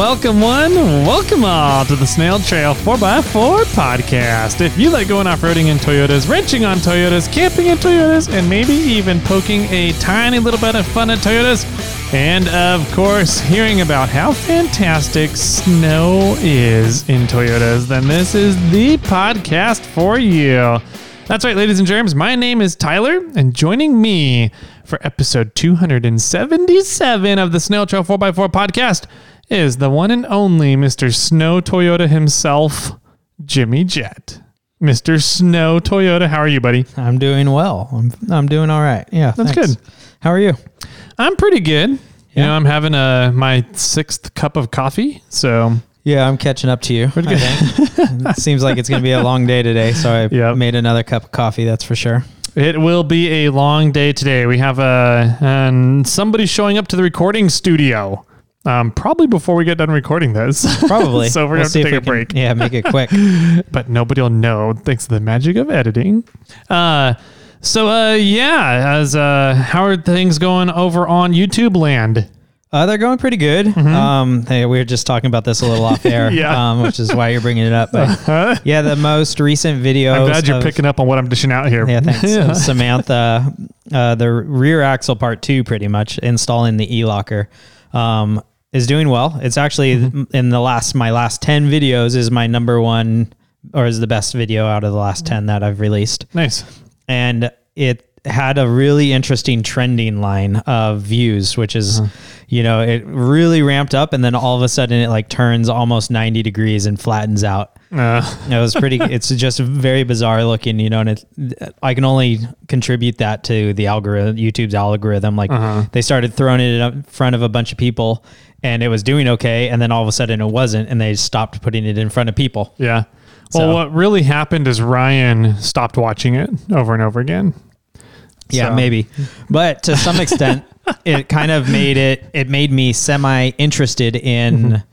Welcome welcome all to the Snail Trail 4x4 podcast. If you like going off-roading in Toyotas, wrenching on Toyotas, camping in Toyotas, and maybe even poking a tiny little bit of fun at Toyotas, and of course, hearing about how fantastic snow is in Toyotas, then this is the podcast for you. That's right, ladies and germs. My name is Tyler, and joining me for episode 277 of the Snail Trail 4x4 podcast is the one and only Mr. Snow Toyota himself, Jimmy Jett. Mr. Snow Toyota, how are you, buddy? I'm doing well. I'm doing all right. Yeah, that's thanks. good. How are you? I'm pretty good. Yeah. You know, I'm having my 6th cup of coffee, so... Yeah, I'm catching up to you. I think. It seems like it's going to be a long day today, so I made another cup of coffee, that's for sure. It will be a long day today. We have somebody showing up to the recording studio, probably before we get done recording this. Probably. So we're going to take a break. Yeah, make it quick. But nobody will know thanks to the magic of editing. How are things going over on YouTube land? They're going pretty good. Mm-hmm. We were just talking about this a little off air, which is why you're bringing it up. But yeah, the most recent video. I'm glad you're picking up on what I'm dishing out here. Yeah, thanks. Samantha, the rear axle part 2, pretty much installing the e-locker, is doing well. It's actually in my last 10 videos is my number one, or is the best video out of the last 10 that I've released. Nice. And it had a really interesting trending line of views, which is, it really ramped up, and then all of a sudden it like turns almost 90 degrees and flattens out. It was it's just very bizarre looking, and I can only contribute that to the algorithm, YouTube's algorithm. Like they started throwing it in front of a bunch of people and it was doing okay. And then all of a sudden it wasn't, and they stopped putting it in front of people. Yeah. Well, what really happened is Ryan stopped watching it over and over again. Yeah, maybe. But to some extent, it kind of made me semi-interested in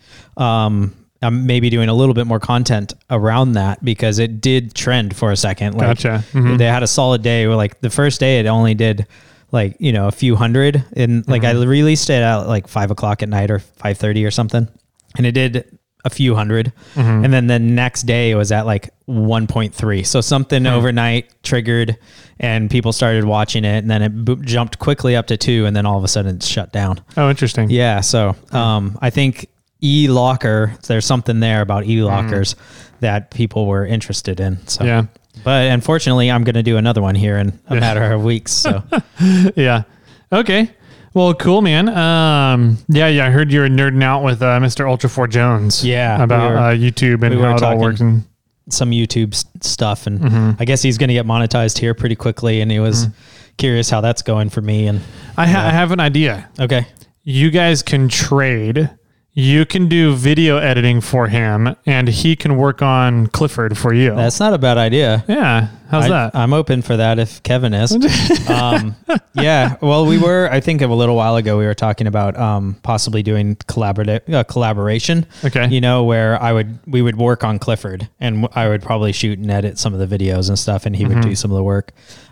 maybe doing a little bit more content around that, because it did trend for a second. Like, gotcha. They had a solid day where, like, the first day it only did like, a few hundred. And like I released it at like 5 o'clock at night or 5:30 or something. And it did a few hundred. And then the next day it was at like 1.3. So something overnight triggered and people started watching it, and then it jumped quickly up to 2, and then all of a sudden it's shut down. Oh, interesting. Yeah. So I think e-locker, there's something there about e-lockers that people were interested in. So yeah. But unfortunately I'm going to do another one here in a matter of weeks. So yeah. Okay. Well, cool, man. I heard you were nerding out with Mr. Ultra 4 Jones. Yeah, about YouTube and how it all works. And some YouTube stuff, and I guess he's going to get monetized here pretty quickly. And he was curious how that's going for me. And I have an idea. Okay, you guys can trade. You can do video editing for him, and he can work on Clifford for you. That's not a bad idea. Yeah. How's that? I'm open for that if Kevin is. Yeah. Well, I think a little while ago, we were talking about possibly doing collaboration. Okay. Where we would work on Clifford, and I would probably shoot and edit some of the videos and stuff, and he would do some of the work.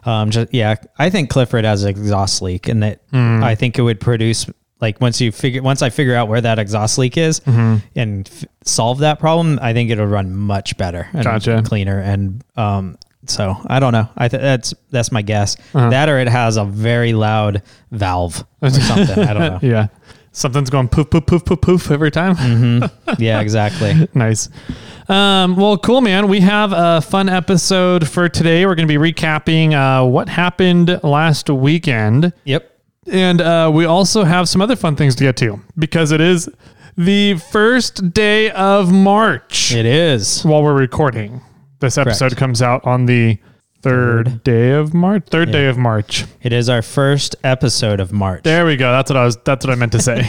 I think Clifford has an exhaust leak, and that I think it would produce. Like once I figure out where that exhaust leak is and solve that problem, I think it'll run much better and cleaner. And so I don't know. That's my guess. That, or it has a very loud valve or something. I don't know. Yeah, something's going poof poof poof poof poof every time. Yeah, exactly. Nice. Well, cool, man. We have a fun episode for today. We're going to be recapping what happened last weekend. Yep. And we also have some other fun things to get to, because it is the first day of March. It is. While we're recording. This episode comes out on the third day of March. Third day of March. It is our first episode of March. There we go. That's what I meant to say.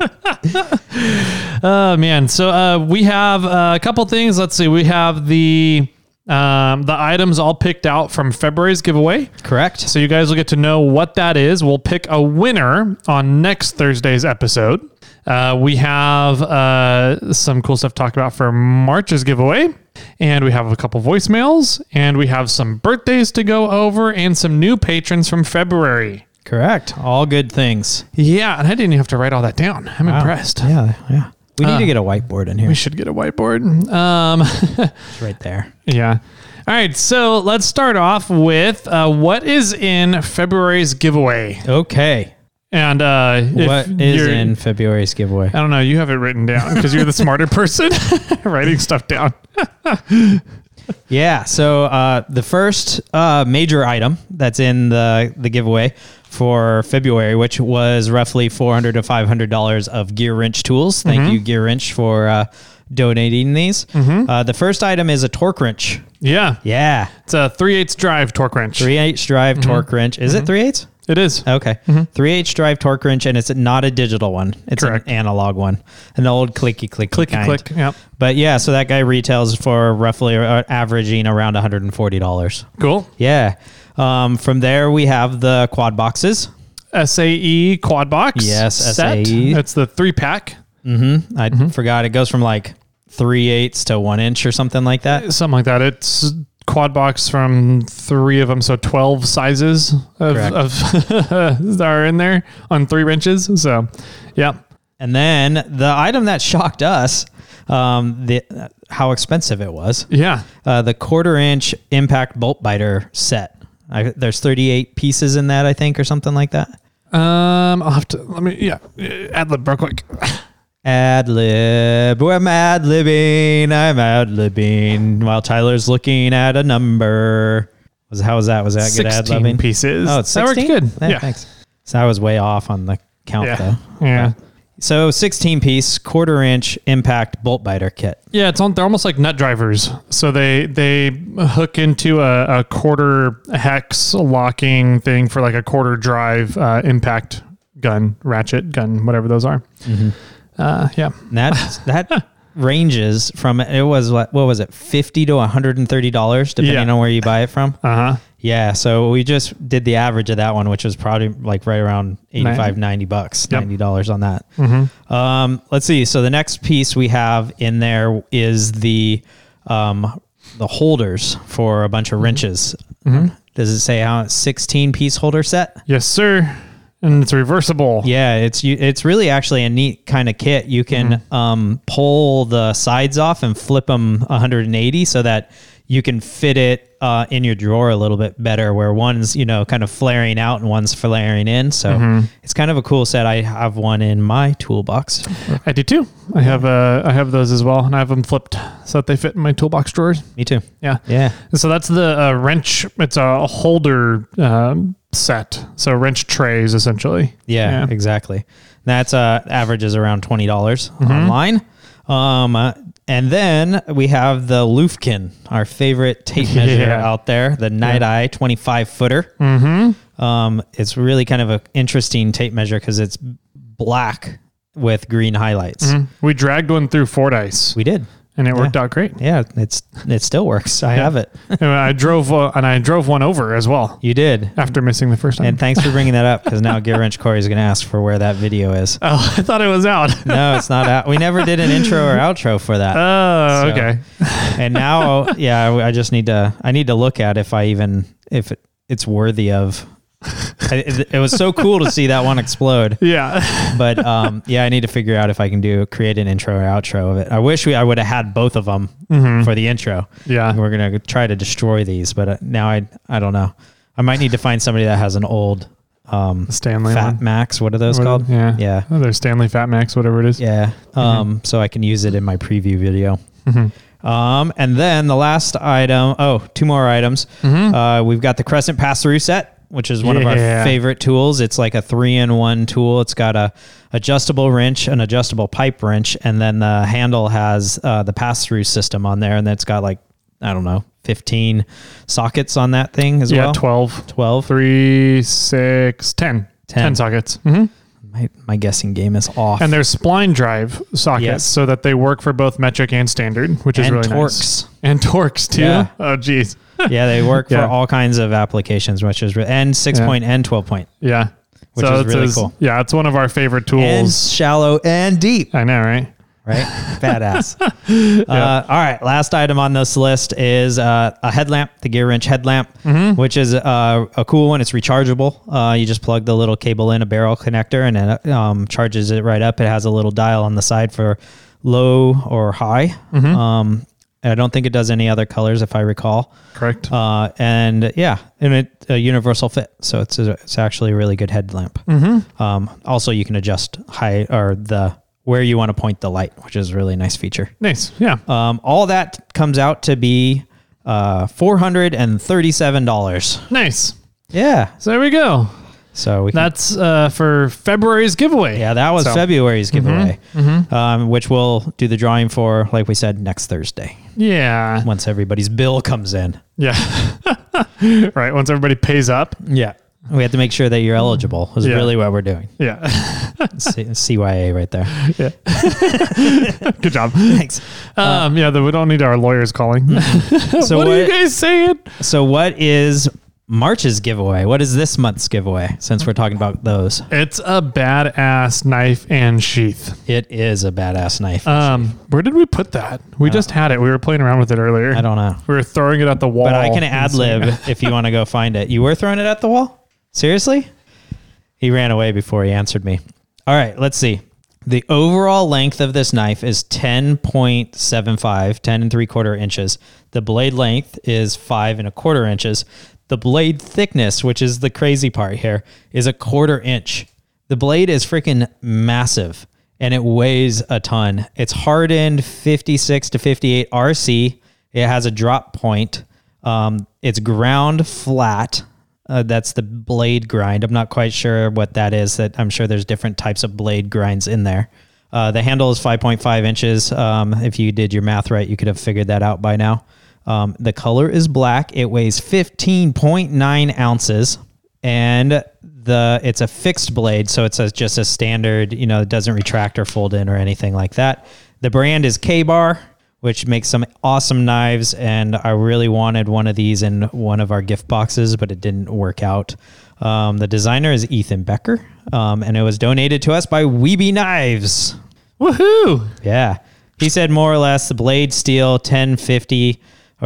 Oh, man. So we have a couple things. Let's see. We have the items all picked out from February's giveaway. Correct. So you guys will get to know what that is. We'll pick a winner on next Thursday's episode. We have some cool stuff to talk about for March's giveaway. And we have a couple voicemails. And we have some birthdays to go over and some new patrons from February. Correct. All good things. Yeah. And I didn't even have to write all that down. I'm impressed. Yeah. We need to get a whiteboard in here. We should get a whiteboard. It's right there. Yeah. All right. So let's start off with what is in February's giveaway. Okay. And What is in February's giveaway? I don't know. You have it written down because you're the smarter person writing stuff down. Yeah. So the first major item that's in the giveaway for February, which was roughly $400 to $500 of Gear Wrench tools. Thank you, Gear Wrench, for donating these. The first item is a torque wrench. Yeah. Yeah. It's a 3/8 drive torque wrench. 3/8 drive torque wrench. Is it 3/8? It is. Okay. 3/8 drive torque wrench, and it's not a digital one. It's Correct. an analog one. An old clicky kind. Click. Yep. But yeah, so that guy retails for roughly averaging around $140. Cool. Yeah. From there, we have the quad boxes. SAE quad box. Yes, set. SAE. It's the 3-pack. I forgot. It goes from like 3/8 to 1 inch or something like that. Something like that. It's quad box from 3 of them, so 12 sizes of that are in there on 3 wrenches. So, yeah. And then the item that shocked us, how expensive it was. Yeah. The 1/4 inch impact bolt biter set. There's 38 pieces in that, I think, or something like that. I'll have to ad lib real quick. Ad lib. I'm ad libbing while Tyler's looking at a number. How was that? Was that good ad 16 libbing? pieces. Oh, it's that 16? worked good. Yeah. Thanks. So I was way off on the count though. Yeah. So 16 piece 1/4 inch impact bolt biter kit. Yeah, they're almost like nut drivers. So they hook into a 1/4 hex locking thing for like a 1/4 drive impact gun, ratchet gun, whatever those are. Yeah. And that ranges from, it was what was it, $50 to $130 depending on where you buy it from. Yeah, so we just did the average of that one, which was probably like right around $85, $90, $90 on that. Let's see. So the next piece we have in there is the holders for a bunch of wrenches. Does it say how it's 16 piece holder set? Yes, sir. And it's reversible. Yeah, it's really actually a neat kind of kit. You can pull the sides off and flip them 180 so that you can fit it in your drawer a little bit better, where one's, kind of flaring out and one's flaring in. So it's kind of a cool set. I have one in my toolbox. I do too. I have those as well, and I have them flipped so that they fit in my toolbox drawers. Me too. Yeah. Yeah. So that's the wrench. It's a holder set. So wrench trays essentially. Yeah. Exactly. That's averages around $20 online. And then we have the Lufkin, our favorite tape measure out there, the Night Eye 25 footer. It's really kind of an interesting tape measure because it's black with green highlights. We dragged one through Fordyce. We did. And it worked out great. Yeah, it still works. I have it. And I drove one over as well. You did. After missing the first time. And thanks for bringing that up, because now Gear Wrench Corey is going to ask for where that video is. Oh, I thought it was out. No, it's not out. We never did an intro or outro for that. Oh, okay. And now, I just need to look at if it's worthy of. It was so cool to see that one explode. Yeah. But I need to figure out if I can create an intro or outro of it. I wish I would have had both of them for the intro. Yeah. We're going to try to destroy these, but now I don't know. I might need to find somebody that has an old Stanley Fat one. Max. What are those called? Yeah. Yeah. Oh, they're Stanley Fat Max, whatever it is. Yeah. So I can use it in my preview video. And then the last item, 2 more items. We've got the Crescent pass-through set, which is one of our favorite tools. It's like a 3-in-1 tool. It's got a adjustable wrench, an adjustable pipe wrench, and then the handle has the pass-through system on there, and then it's got 15 sockets on that thing as well. Yeah, 12. 12. 3, 6, 10. 10 sockets. My guessing game is off. And they're spline drive sockets so that they work for both metric and standard, which is really Torx. nice. And Torx too. Yeah. Oh, geez. Yeah, they work for all kinds of applications, which is and 6-point and 12-point. Yeah. Which is really cool. Yeah, it's one of our favorite tools. And shallow and deep. I know, right? Right? Badass. All right. Last item on this list is a headlamp, the Gear Wrench headlamp, which is a cool one. It's rechargeable. You just plug the little cable in a barrel connector and it charges it right up. It has a little dial on the side for low or high. I don't think it does any other colors, if I recall. Correct. And it a universal fit, so it's actually a really good headlamp. Also, you can adjust height or where you want to point the light, which is a really nice feature. Nice. Yeah. All that comes out to be $437. Nice. Yeah. So there we go. So that's for February's giveaway. Yeah, that was February's giveaway, which we'll do the drawing for, like we said, next Thursday. Yeah. Once everybody's bill comes in. Yeah. Right. Once everybody pays up. Yeah. We have to make sure that you're eligible is really what we're doing. Yeah. CYA right there. Yeah. Good job. Thanks. We don't need our lawyers calling. So what are you guys saying? So what is March's giveaway? What is this month's giveaway, since we're talking about those? It's a badass knife and sheath. It is a badass knife. Where did we put that? We just had it. We were playing around with it earlier. I don't know. We were throwing it at the wall. But I can ad-lib if you want to go find it. You were throwing it at the wall? Seriously? He ran away before he answered me. All right, let's see. The overall length of this knife is 10.75, 10 3/4 inches. The blade length is 5 1/4 inches. The blade thickness, which is the crazy part here, is 1/4 inch. The blade is freaking massive and it weighs a ton. It's hardened 56 to 58 RC. It has a drop point. It's ground flat. That's the blade grind. I'm not quite sure what that is. I'm sure there's different types of blade grinds in there. The handle is 5.5 inches. If you did your math right, you could have figured that out by now. The color is black. It weighs 15.9 ounces, and it's a fixed blade, so it's just a standard. It doesn't retract or fold in or anything like that. The brand is K-Bar, which makes some awesome knives, and I really wanted one of these in one of our gift boxes, but it didn't work out. The designer is Ethan Becker, and it was donated to us by Weeby Knives. Woohoo! Yeah. He said more or less the blade steel 1050 or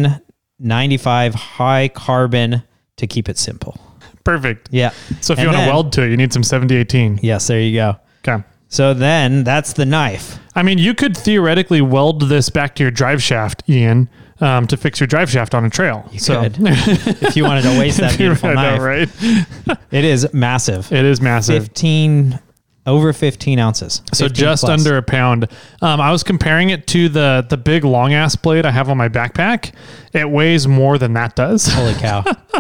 1095 high carbon to keep it simple. Perfect. Yeah. So if you want to weld to it, you need some 7018. Yes, there you go. Okay. So then that's the knife. I mean, you could theoretically weld this back to your drive shaft, Ian, to fix your drive shaft on a trail. You could. If you wanted to waste that beautiful knife. Right? It is massive. It is massive. Over 15 ounces. So just plus. Under a pound. I was comparing it to the big long ass blade I have on my backpack. It weighs more than that does. Holy cow.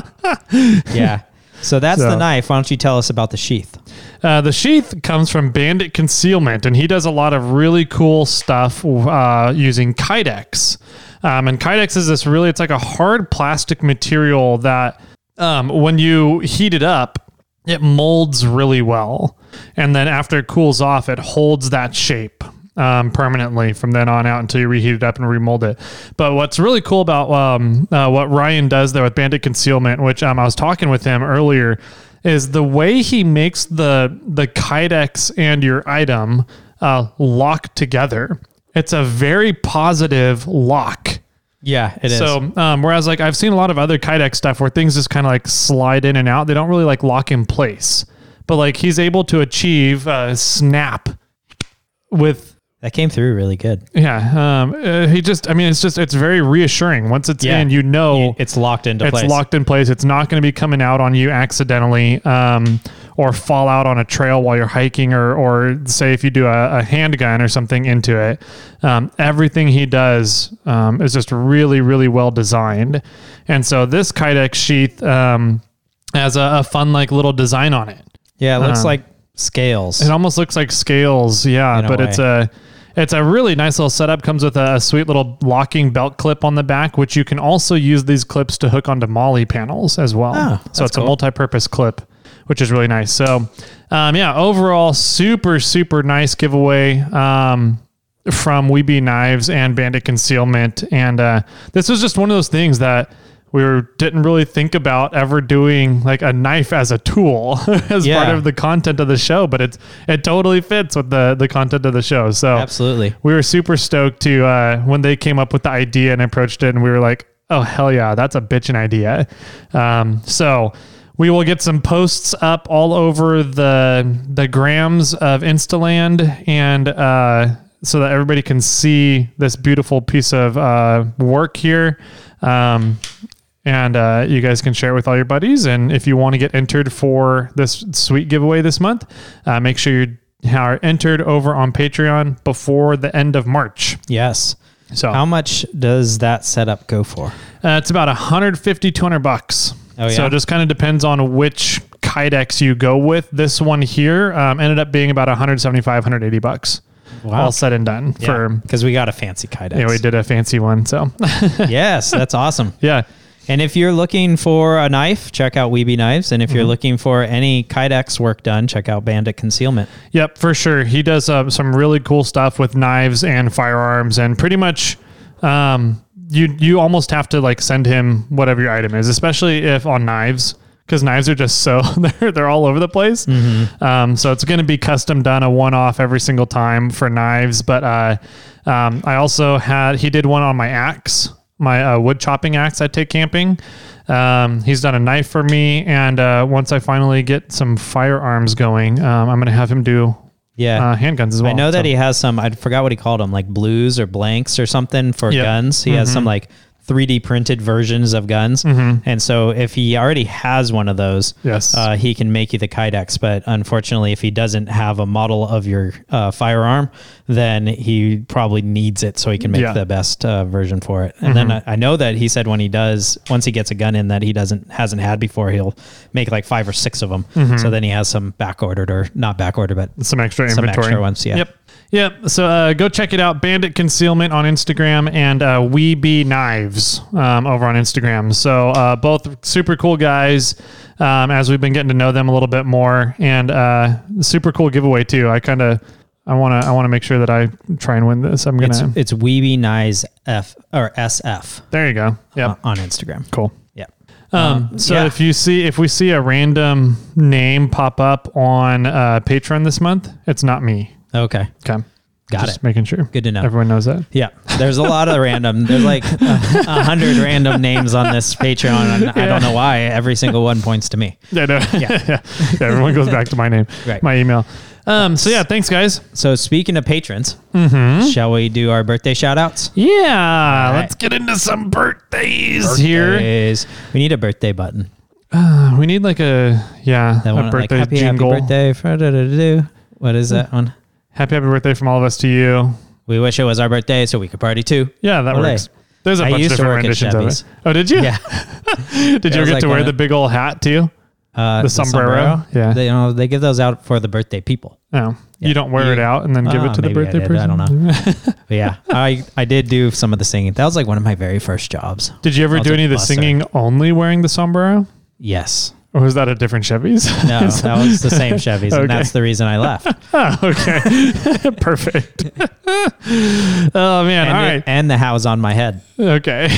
Yeah. So that's the knife. Why don't you tell us about the sheath? The sheath comes from Bandit Concealment, and he does a lot of really cool stuff using Kydex. And Kydex is it's like a hard plastic material that when you heat it up, it molds really well. And then after it cools off, it holds that shape permanently from then on out until you reheat it up and remold it. But what's really cool about what Ryan does there with Bandit Concealment, which I was talking with him earlier, is the way he makes the Kydex and your item lock together. It's a very positive lock. Yeah, it is. So, whereas like I've seen a lot of other Kydex stuff where things just kind of like slide in and out, they don't really like lock in place. But like he's able to achieve a snap with. That came through really good. Yeah. It's very reassuring. Once it's in, it's locked into place. It's locked in place. It's not going to be coming out on you accidentally, or fall out on a trail while you're hiking, or say if you do a handgun or something into it. Everything he does is just really, really well designed. And so this Kydex sheath has a fun like little design on it. Yeah, it looks like scales. It almost looks like scales, yeah, but it's a really nice little setup. Comes with a sweet little locking belt clip on the back, which you can also use these clips to hook onto MOLLE panels as well. So it's cool. A multi-purpose clip, which is really nice. So, overall, super, super nice giveaway from Weeby Knives and Bandit Concealment. And this was just one of those things that we didn't really think about ever doing like a knife as a tool as part of the content of the show, but it totally fits with the content of the show. So absolutely, we were super stoked to when they came up with the idea and approached it, and we were like, oh hell yeah, that's a bitchin' idea. So we will get some posts up all over the grams of Instaland and so that everybody can see this beautiful piece of work here. And you guys can share it with all your buddies. And if you want to get entered for this sweet giveaway this month, make sure you are entered over on Patreon before the end of March. Yes. So how much does that setup go for? It's about $150-$200. Oh, yeah? So it just kind of depends on which Kydex you go with. This one here ended up being about $175-$180. Wow. All said and done. Because we got a fancy Kydex. Yeah, we did a fancy one. So yes, that's awesome. Yeah. And if you're looking for a knife, check out Weeby Knives. And if you're looking for any Kydex work done, check out Bandit Concealment. Yep, for sure. He does some really cool stuff with knives and firearms, and pretty much you almost have to like send him whatever your item is, especially if on knives, because knives are just so they're all over the place. So it's going to be custom done, a one-off every single time for knives. But I also he did one on my axe. My wood chopping axe I take camping. He's done a knife for me. And once I finally get some firearms going, I'm going to have him do handguns as well. I know that he has some, I forgot what he called them, like blues or blanks or something for guns. He has some like 3D printed versions of guns. And so if he already has one of those, he can make you the Kydex. But unfortunately, if he doesn't have a model of your firearm, then he probably needs it so he can make the best version for it. And then I know that he said when he does, once he gets a gun in that he hasn't had before, he'll make like 5 or 6 of them. So then he has some back ordered, or not back ordered, but some extra inventory. Some extra ones. Yeah. Yep. So go check it out. Bandit Concealment on Instagram and Weeby Knives over on Instagram. So both super cool guys as we've been getting to know them a little bit more, and super cool giveaway too. I want to make sure that I try and win this. It's Weeby Knives SF. There you go. Yeah. On Instagram. Cool. Yeah. If we see a random name pop up on Patreon this month, it's not me. Okay. Got it. Making sure. Good to know. Everyone knows that. Yeah. There's a lot of random. There's like 100 random names on this Patreon, and I don't know why. Every single one points to me. Yeah. Everyone goes back to my name, my email. Thanks guys. So speaking of patrons, shall we do our birthday shout outs? Yeah. Let's get into some birthdays here. We need a birthday button. We need like a birthday like, happy jingle. Happy birthday. What is that one? Happy birthday from all of us to you. We wish it was our birthday so we could party too. Yeah, that works. There's a bunch of different renditions of it. Oh, did you? Yeah. Did you ever get to wear the big old hat too? The sombrero? Yeah. They give those out for the birthday people. Oh. Yeah. You don't wear it out and then give it to the birthday person? I don't know. But yeah, I did do some of the singing. That was like one of my very first jobs. Did you ever do any of the singing only wearing the sombrero? Yes. Or was that a different Chevy's? No, that was the same Chevy's, and that's the reason I left. Oh, okay. Perfect. Oh, man. All right. And the hat was on my head. Okay.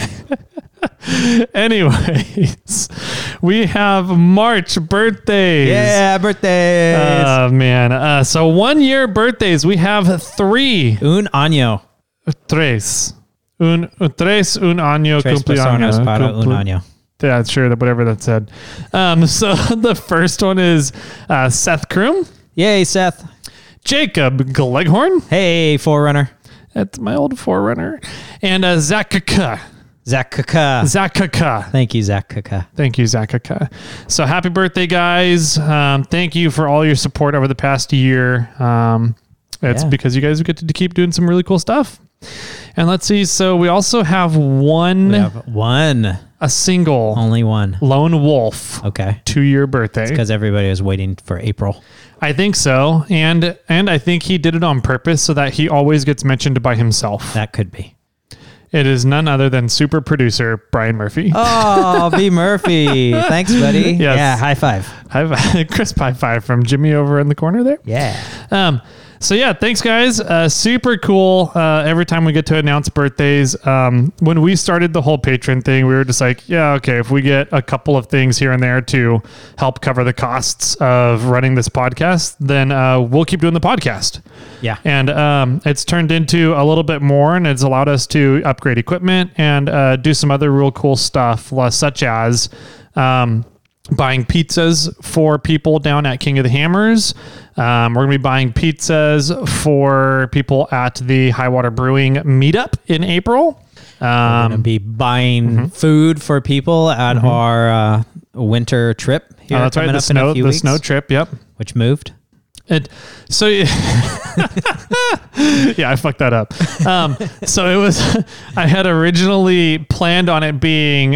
Anyways, we have March birthdays. Yeah, birthdays. Oh, man. So 1 year birthdays. We have 3. Un año. Tres. Un año Tres personas para un año. Yeah, sure. Whatever that said. So the first one is Seth Kroom. Yay, Seth. Jacob Gleghorn. Hey, Forerunner. That's my old Forerunner. And Zach Kaka. Zach Kaka. Zach Kaka. Thank you, Zach Kaka. Thank you, Zach Kaka. So happy birthday, guys. Thank you for all your support over the past year. It's because you guys get to keep doing some really cool stuff. And let's see. So we also have one. We have one. A single. Only one. Lone Wolf. Okay. 2-year birthday. It's because everybody was waiting for April. I think so. And I think he did it on purpose so that he always gets mentioned by himself. That could be. It is none other than super producer Brian Murphy. Oh, B. Murphy. Thanks, buddy. Yes. Yeah, high five. High five. Crisp high five from Jimmy over in the corner there. Yeah. So yeah, thanks guys. Super cool. Every time we get to announce birthdays, when we started the whole patron thing, we were just like, yeah, okay, if we get a couple of things here and there to help cover the costs of running this podcast, then we'll keep doing the podcast. Yeah. And it's turned into a little bit more, and it's allowed us to upgrade equipment and do some other real cool stuff, such as buying pizzas for people down at King of the Hammers. We're going to be buying pizzas for people at the Highwater Brewing meetup in April. We're going to be buying food for people at our winter trip here that's right. The snow trip. Yep. Which moved. Yeah, I fucked that up. So it was, we had originally planned on it being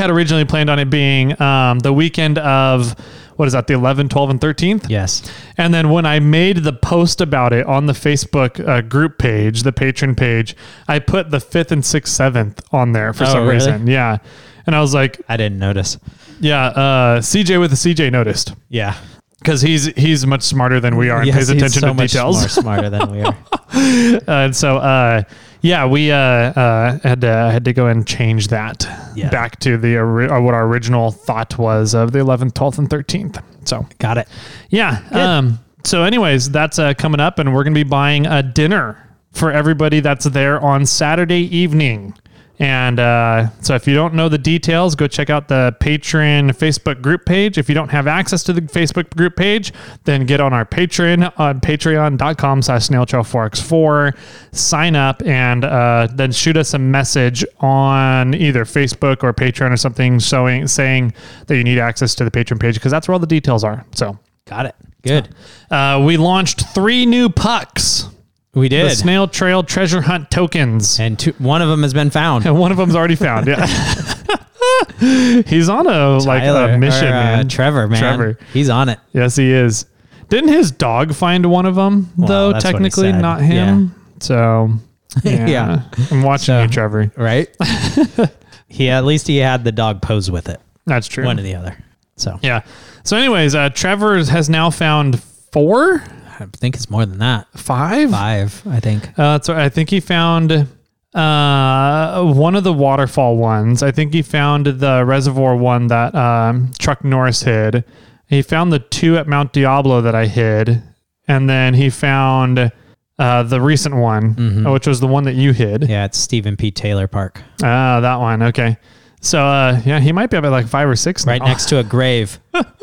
the weekend of, what is that, the 11th, 12th, and 13th? Yes. And then when I made the post about it on the Facebook group page, the patron page, I put the 5th and 6th, 7th on there for some reason. Yeah. And I was like, I didn't notice. Yeah. CJ with the CJ noticed. Yeah. Because he's much smarter than we are and pays attention to details. Much more smarter than we are. And so, we had to go and change that back to the what our original thought was of the 11th, 12th, and 13th. So got it. Yeah. So, anyways, that's coming up, and we're going to be buying a dinner for everybody that's there on Saturday evening. And so if you don't know the details, go check out the Patreon Facebook group page. If you don't have access to the Facebook group page, then get on our Patreon on patreon.com/snailtrail4x4, sign up, and then shoot us a message on either Facebook or Patreon or something saying that you need access to the Patreon page, because that's where all the details are. So got it. Good. We launched 3 new pucks. We did. The Snail Trail Treasure Hunt tokens. And one of them has been found. And one of them's already found, yeah. He's on a mission, man. Trevor, man. Trevor. He's on it. Yes, he is. Didn't his dog find one of them, though, technically? Not him. Yeah. So, yeah. I'm watching you, Trevor. Right? At least he had the dog pose with it. That's true. One or the other. So, yeah. So anyways, Trevor has now found 4. I think it's more than that. 5? 5, I think. So I think he found one of the waterfall ones. I think he found the reservoir one that Truck Norris hid. He found the 2 at Mount Diablo that I hid. And then he found the recent one, which was the one that you hid. Yeah, it's Stephen P. Taylor Park. That one. Okay. So, he might be up at like 5 or 6 right now. Next to a grave.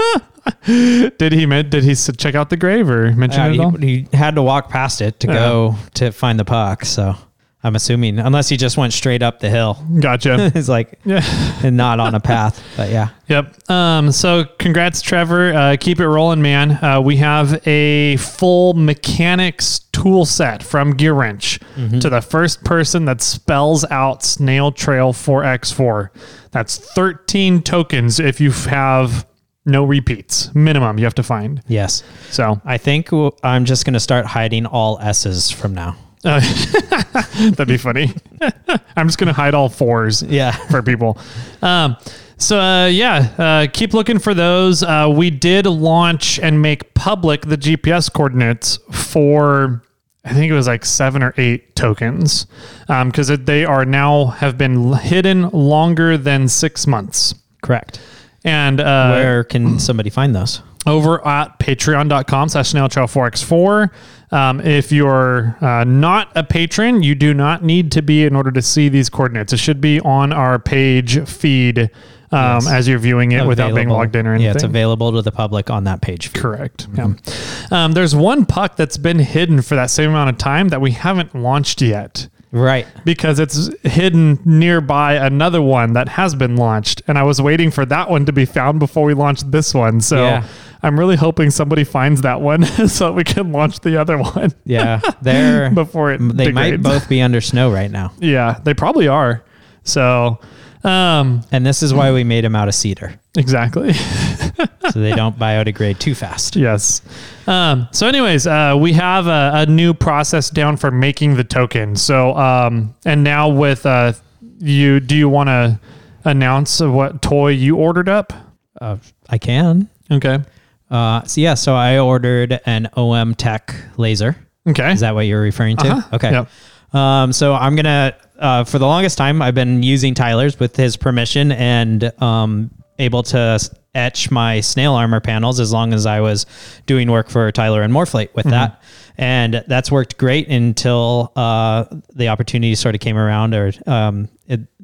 Did he check out the grave or mention it at all? He had to walk past it to go to find the puck. So I'm assuming, unless he just went straight up the hill. Gotcha. It's like, and not on a path, but yeah. Yep. So congrats, Trevor. Keep it rolling, man. We have a full mechanics tool set from Gear Wrench to the first person that spells out Snail Trail 4x4. That's 13 tokens if you have no repeats minimum you have to find. Yes. So I think I'm just going to start hiding all S's from now. That'd be funny. I'm just going to hide all 4s for people. Keep looking for those. We did launch and make public the GPS coordinates for, I think it was like 7 or 8 tokens, because they are now have been hidden longer than 6 months. Correct. And where can somebody find those? Over at patreon.com/snailtrail4x4. If you're not a patron, you do not need to be in order to see these coordinates. It should be on our page feed as you're viewing it without being logged in or anything. Yeah, it's available to the public on that page feed. Correct. Yeah. There's one puck that's been hidden for that same amount of time that we haven't launched yet. Right. Because it's hidden nearby another one that has been launched. And I was waiting for that one to be found before we launched this one. So I'm really hoping somebody finds that one so that we can launch the other one. Yeah. Before it They degrades. might both be under snow right now. Yeah, they probably are. So, and this is why we made them out of cedar. Exactly. So they don't biodegrade too fast. Yes. So anyways, we have a new process down for making the token. So, and now with do you want to announce what toy you ordered up? I can. Okay. So I ordered an OM Tech laser. Okay. Is that what you're referring to? Uh-huh. Okay. Yep. So I'm going to, for the longest time, I've been using Tyler's with his permission and able to etch my snail armor panels as long as I was doing work for Tyler and Morphlate with that. And that's worked great until the opportunity sort of came around, or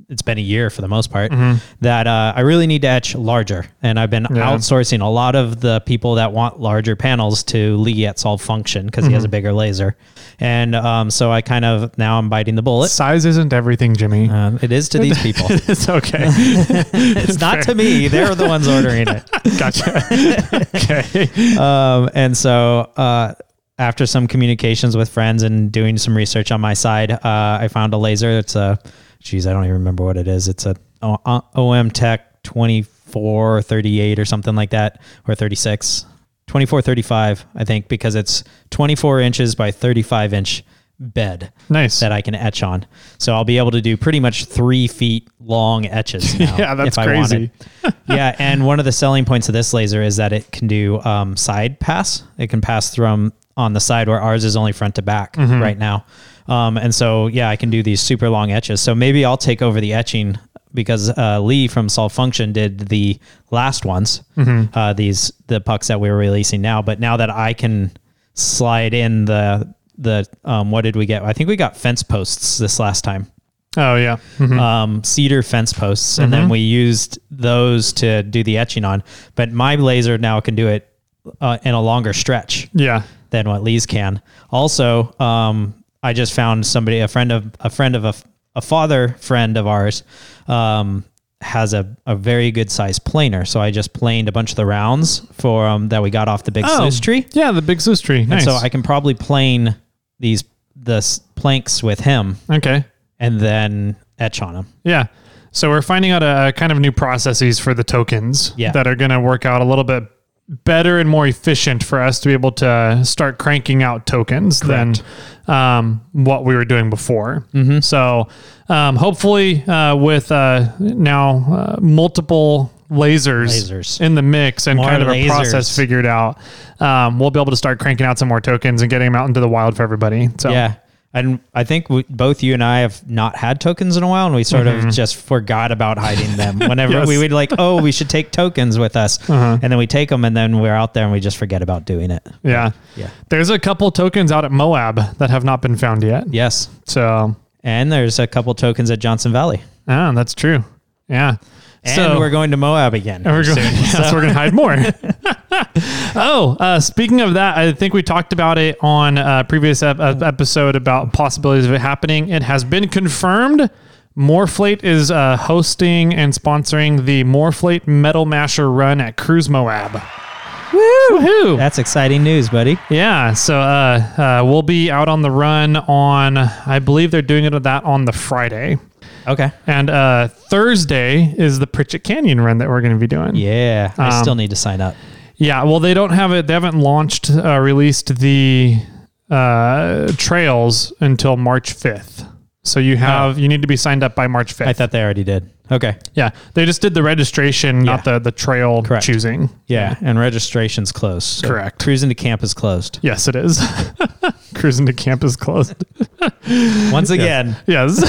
it's been a year for the most part, that I really need to etch larger. And I've been outsourcing a lot of the people that want larger panels to Lee at Solve Function because he has a bigger laser. And so I now I'm biting the bullet. Size isn't everything, Jimmy. It is to these people. It's okay. It's not to me. They're the ones ordering it. Gotcha. Okay. And so after some communications with friends and doing some research on my side, I found a laser. It's I don't even remember what it is. It's a OM Tech 2438 or something like that, or 36, 2435, I think, because it's 24 inches by 35 inch bed. Nice. That I can etch on. So I'll be able to do pretty much 3 feet long etches now. Yeah, that's if crazy. Yeah. And one of the selling points of this laser is that it can do side pass. It can pass through on the side where ours is only front to back right now. And so, yeah, I can do these super long etches. So maybe I'll take over the etching because Lee from Solve Function did the last ones, the pucks that we were releasing now. But now that I can slide in the what did we get? I think we got fence posts this last time. Oh, yeah. Cedar fence posts. And then we used those to do the etching on. But my laser now can do it in a longer stretch. Yeah. Than what Lee's can. Also, I just found a friend of a father friend of ours, has a very good sized planer. So I just planed a bunch of the rounds for that we got off the big Seuss tree. Yeah, the big Seuss tree. Nice. And so I can probably plane the planks with him. Okay. And then etch on them. Yeah. So we're finding out a kind of new processes for the tokens that are going to work out a little bit better and more efficient for us to be able to start cranking out tokens than what we were doing before. So hopefully with now multiple lasers in the mix and more kind of a process figured out, we'll be able to start cranking out some more tokens and getting them out into the wild for everybody. So yeah. And I think both you and I have not had tokens in a while, and we sort of just forgot about hiding them. Whenever we would we should take tokens with us, and then we take them, and then we're out there and we just forget about doing it. Yeah. There's a couple tokens out at Moab that have not been found yet. Yes. So, and there's a couple tokens at Johnson Valley. Ah, that's true. Yeah. And we're going to Moab again. We're going to hide more. Speaking of that, I think we talked about it on a previous episode about possibilities of it happening. It has been confirmed. Morflate is hosting and sponsoring the Morflate Metal Masher run at Cruise Moab. Woo-hoo. That's exciting news, buddy. Yeah. So we'll be out on the run on, I believe they're doing that on the Friday. Okay. And Thursday is the Pritchett Canyon run that we're going to be doing. Yeah. I still need to sign up. Yeah. Well, they don't have it. They haven't released the trails until March 5th. So you need to be signed up by March 5th. I thought they already did. Okay. Yeah. They just did the registration, not the trail choosing. Yeah. And registration's closed. So correct. Cruising to Camp is closed. Yes, it is. Cruising to Camp is closed. Once again. Yes.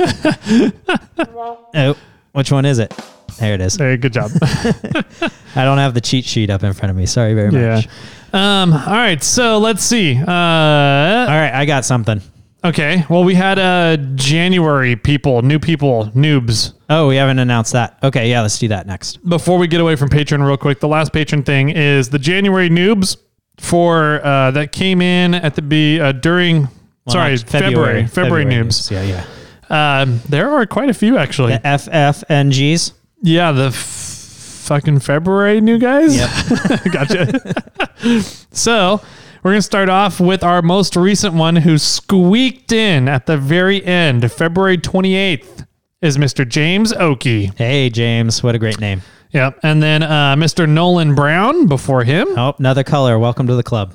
Oh, which one is it? There it is. Hey, good job. I don't have the cheat sheet up in front of me. Sorry very much. Yeah. All right. So let's see. All right. I got something. Okay. Well, we had January new people, noobs. Oh, we haven't announced that. Okay. Yeah. Let's do that next. Before we get away from Patreon real quick, the last Patreon thing is the January noobs for that came in at the during February noobs. Yeah. There are quite a few actually. The FFNGs. Yeah, the fucking February new guys. Yep. Gotcha. So we're going to start off with our most recent one who squeaked in at the very end. February 28th is Mr. James Oakey. Hey, James. What a great name. Yep. And then Mr. Nolan Brown before him. Oh, another color. Welcome to the club.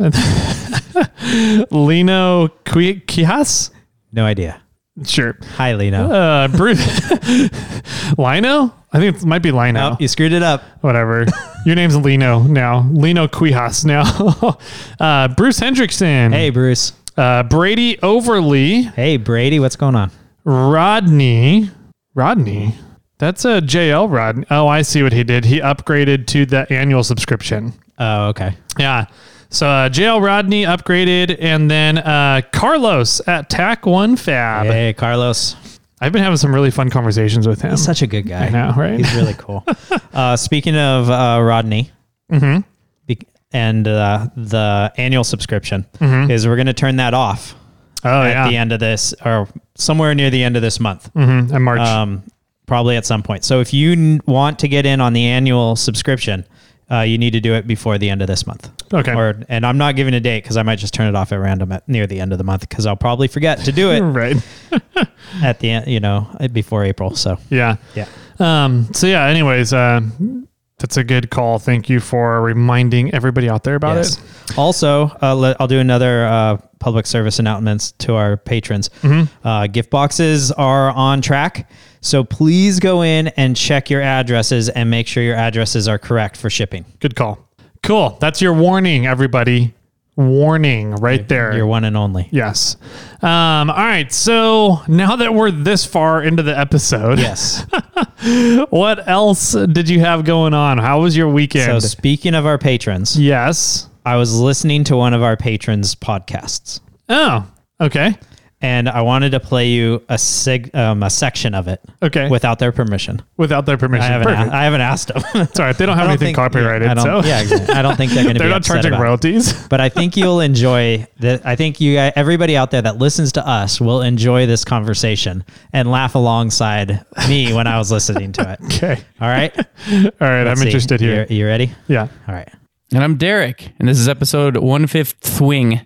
Lino Quijas? No idea. Sure. Hi, Lino. Bruce. Lino? I think it might be Lino. Oh, you screwed it up. Whatever. Your name's Lino now. Lino Quijas now. Bruce Hendrickson. Hey, Bruce. Brady Overly. Hey, Brady. What's going on? Rodney. That's a JL Rodney. Oh, I see what he did. He upgraded to the annual subscription. Oh, okay. Yeah. So JL Rodney upgraded, and then Carlos at TAC1 Fab. Hey, Carlos. I've been having some really fun conversations with him. He's such a good guy. I know, right? He's really cool. Speaking of Rodney, and the annual subscription is we're going to turn that off at the end of this, or somewhere near the end of this month. In March. Probably at some point. So if you want to get in on the annual subscription, you need to do it before the end of this month. Okay. And I'm not giving a date because I might just turn it off at random near the end of the month because I'll probably forget to do it Right. at the end, before April. So Yeah. Anyways, that's a good call. Thank you for reminding everybody out there about it. Also, I'll do another public service announcements to our patrons. Gift boxes are on track. So please go in and check your addresses and make sure your addresses are correct for shipping. Good call. Cool. That's your warning, everybody. Warning right there. Your one and only. Yes. All right. So now that we're this far into the episode, Yes. what else did you have going on? How was your weekend? So speaking of our patrons, Yes. I was listening to one of our patrons' podcasts. Oh, okay. And I wanted to play you a section of it. Okay. Without their permission. Without their permission. I haven't asked them. It's all right. They don't have anything copyrighted. Exactly. I don't think they're going to be They're not upset charging about royalties. it. But I think you'll enjoy that. I think everybody out there that listens to us will enjoy this conversation and laugh alongside me when I was listening to it. Okay. All right. All right. I'm interested here. You ready? Yeah. All right. And I'm Derek, and this is episode 1/5 Thwing.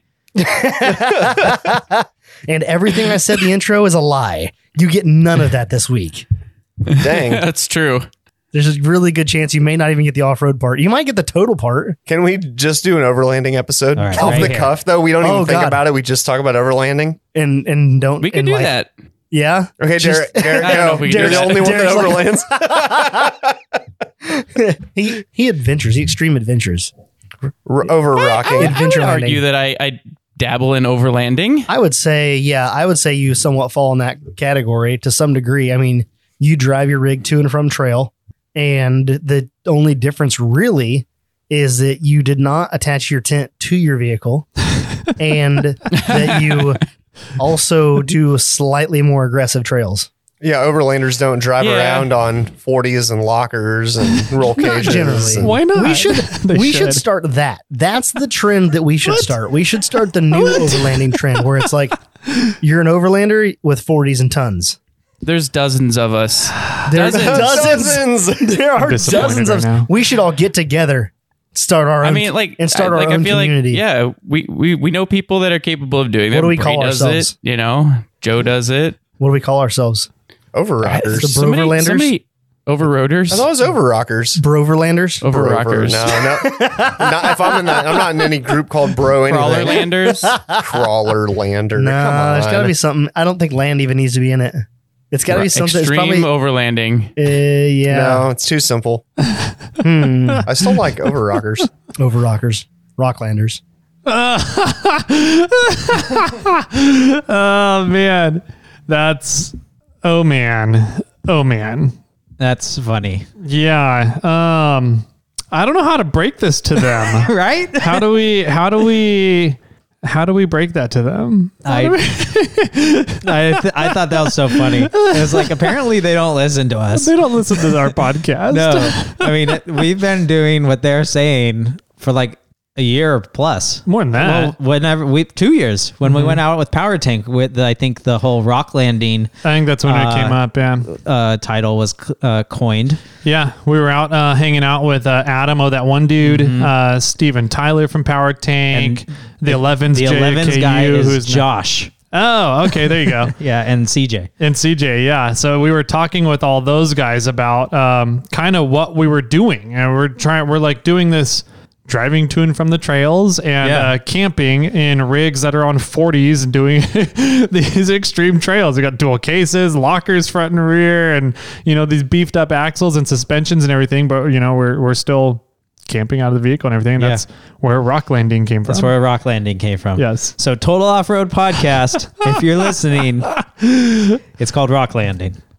And everything I said in the intro is a lie. You get none of that this week. Dang. That's true. There's a really good chance you may not even get the off-road part. You might get the total part. Can we just do an overlanding episode? All right, Off right the here. cuff, though. We don't Oh, even think God. about it. We just talk about overlanding. And don't. We could and do like- that. Yeah. Okay, Just- Derek, I don't know go. if we can You're do the that. only one Derek's that overlands. He adventures. He extreme adventures. Over rocking. I Adventure would landing. argue that I dabble in overlanding. I would say you somewhat fall in that category to some degree. I mean, you drive your rig to and from trail, and the only difference really is that you did not attach your tent to your vehicle and that you also do slightly more aggressive trails. Yeah, overlanders don't drive Yeah. around on 40s and lockers and roll cages. generally. and- Why not? We should They we should start that. That's the trend that we should start. We should start the new overlanding trend where it's like you're an overlander with 40s and tons. There's dozens of us. There's Dozens. dozens. There are disappointed dozens right of. now. We should all get together, start our own. I mean, like, and start I, our like, own I feel community. like, yeah, we know people that are capable of doing that. What do we call Bray does ourselves? it, Joe does it. What do we call ourselves? Overrockers. The Broverlanders? Somebody overroaders. I thought it was overrockers. Broverlanders. Overrockers. No. Not, if I'm not in any group called bro anything. Crawlerlanders. Crawlerlander. No, Come on. there's got to be something. I don't think land even needs to be in it. It's got to be something. It's Extreme probably. overlanding. Yeah. No, it's too simple. I still like overrockers. Overrockers. Rocklanders. Oh man, oh man. That's funny. Yeah. I don't know how to break this to them. Right? How do we break that to them? I thought that was so funny. It was like, apparently they don't listen to us. They don't listen to our podcast. No, I mean, we've been doing what they're saying for like a year plus. More than that. Well, whenever 2 years when we went out with Power Tank with I think the whole rock landing I think that's when it came up. Yeah. title was coined. Yeah. We were out hanging out with Adam. Oh, that one dude, Steven Tyler from Power Tank. And the 11s, The 11's JKU, guy is who's Josh. Oh, okay. There you go. Yeah, and CJ. And CJ, yeah. So we were talking with all those guys about kind of what we were doing, and we're like doing this driving to and from the trails and camping in rigs that are on 40s and doing these extreme trails. We got dual cases, lockers front and rear, and these beefed up axles and suspensions and everything. But we're still camping out of the vehicle and everything. And that's where rock landing came from. That's where rock landing came from. Yes. So Total Off-Road Podcast, if you're listening, it's called Rock Landing.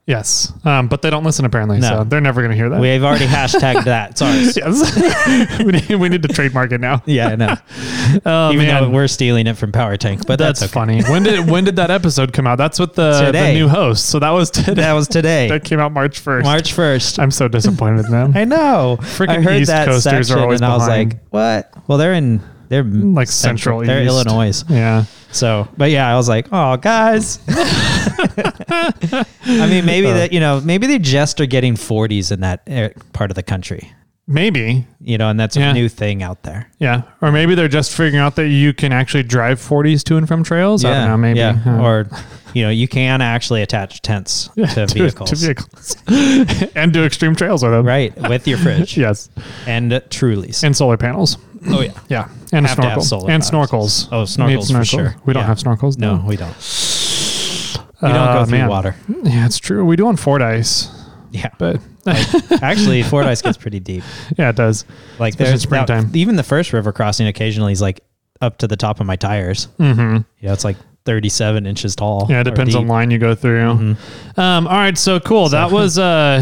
Yes. But they don't listen apparently, No. so they're never going to hear that. We've already hashtagged that. It's ours. Yes. we need to trademark it now. Yeah, I know. Oh, Even man. though we're stealing it from Power Tank, but That's okay. funny. When did that episode come out? That's with the Today. new host. So that was today. That was today. That came out March 1st. March 1st. I'm so disappointed in them. I know. Freaking I heard East that Coasters are section always and I was behind. like, what? Well, they're Like Central They're East. Illinois. Yeah. So, but yeah, I was like, oh, guys. I mean, maybe they just are getting 40s in that part of the country, Maybe. and that's Yeah. a new thing out there. Yeah. Or maybe they're just figuring out that you can actually drive 40s to and from trails. I don't know. Maybe. Yeah. Huh. Or, you can actually attach tents to vehicles. To vehicles. And do extreme trails with them. Right. With your fridge. Yes. And Trulies. And solar panels. Oh, yeah. Yeah. And a Have to have snorkel. solar And panels. snorkels. Oh, snorkels for sure. We don't Yeah. have snorkels. No, we don't. We don't go through man. water. Yeah, it's true. We do on Fordyce. Yeah. But Actually, Fordyce gets pretty deep. yeah, it does. Like Especially there's springtime. even the first river crossing occasionally is like up to the top of my tires. Mm-hmm. Yeah, it's like 37 inches tall. Yeah, it or depends on deep. line you go through. Mm-hmm. All right, so cool. That was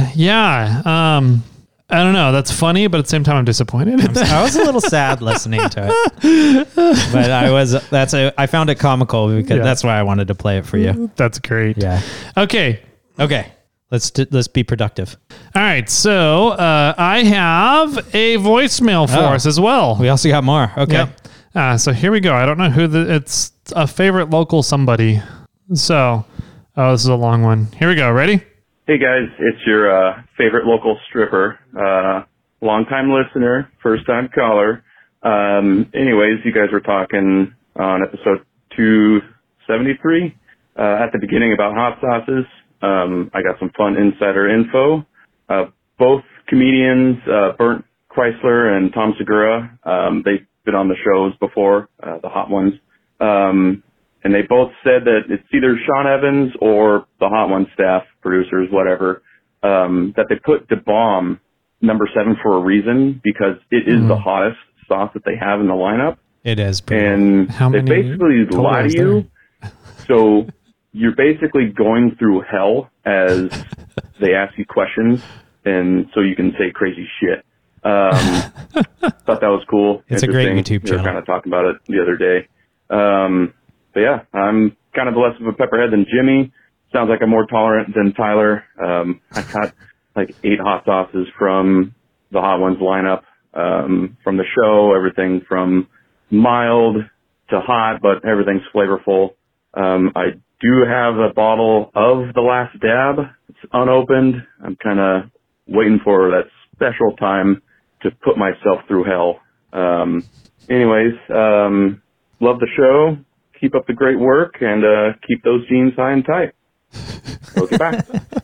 I don't know. That's funny, but at the same time, I'm disappointed. I was a little sad listening to it, but I found it comical because Yeah. that's why I wanted to play it for you. That's great. Yeah. Okay. Okay. Let's be productive. All right. So I have a voicemail for Oh. us as well. We also got more. Okay. Yep. So here we go. I don't know who it's a favorite local somebody. So, this is a long one. Here we go. Ready? Hey guys, it's your favorite local stripper, longtime listener, first time caller. Anyways, you guys were talking on episode 273 at the beginning about hot sauces. I got some fun insider info. Both comedians, Bernd Chrysler and Tom Segura, they've been on the shows before, the hot ones. And they both said that it's either Sean Evans or the Hot Ones staff, producers, whatever, that they put Da Bomb number 7 for a reason, because it is the hottest sauce that they have in the lineup. It is. And How they many basically total lie is to you. So you're basically going through hell as they ask you questions, and so you can say crazy shit. Thought that was cool. It's a great Interesting. YouTube We were channel. kind of talking about it the other day. But yeah, I'm kind of less of a pepperhead than Jimmy. Sounds like I'm more tolerant than Tyler. I got like 8 hot sauces from the Hot Ones lineup, from the show, everything from mild to hot, but everything's flavorful. I do have a bottle of the Last Dab. It's unopened. I'm kind of waiting for that special time to put myself through hell. Anyways, love the show. Keep up the great work, and keep those jeans high and tight. Okay, bye.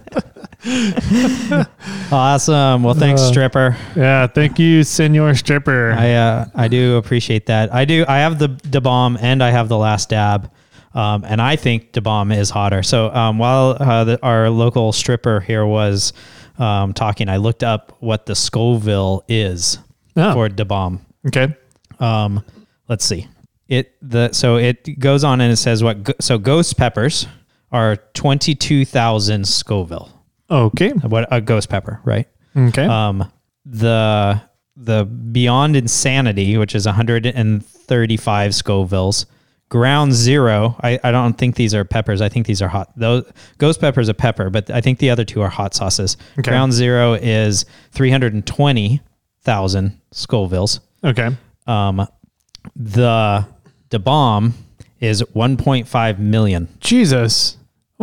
Awesome. Well, thanks, stripper. Yeah. Thank you, Senor Stripper. I do appreciate that. I have the Da Bomb and I have the Last Dab. And I think Da Bomb is hotter. So while our local stripper here was talking, I looked up what the Scoville is for Da Bomb. Okay. Let's see. So it goes on and it says so ghost peppers are 22,000 Scoville. Okay. What a ghost pepper, right? Okay. The Beyond Insanity, which is 135 Scovilles. Ground Zero, I don't think these are peppers. I think these are hot. Those ghost pepper is a pepper, but I think the other two are hot sauces. Okay. Ground Zero is 320,000 Scovilles. Okay. The Da Bomb is 1.5 million. Jesus.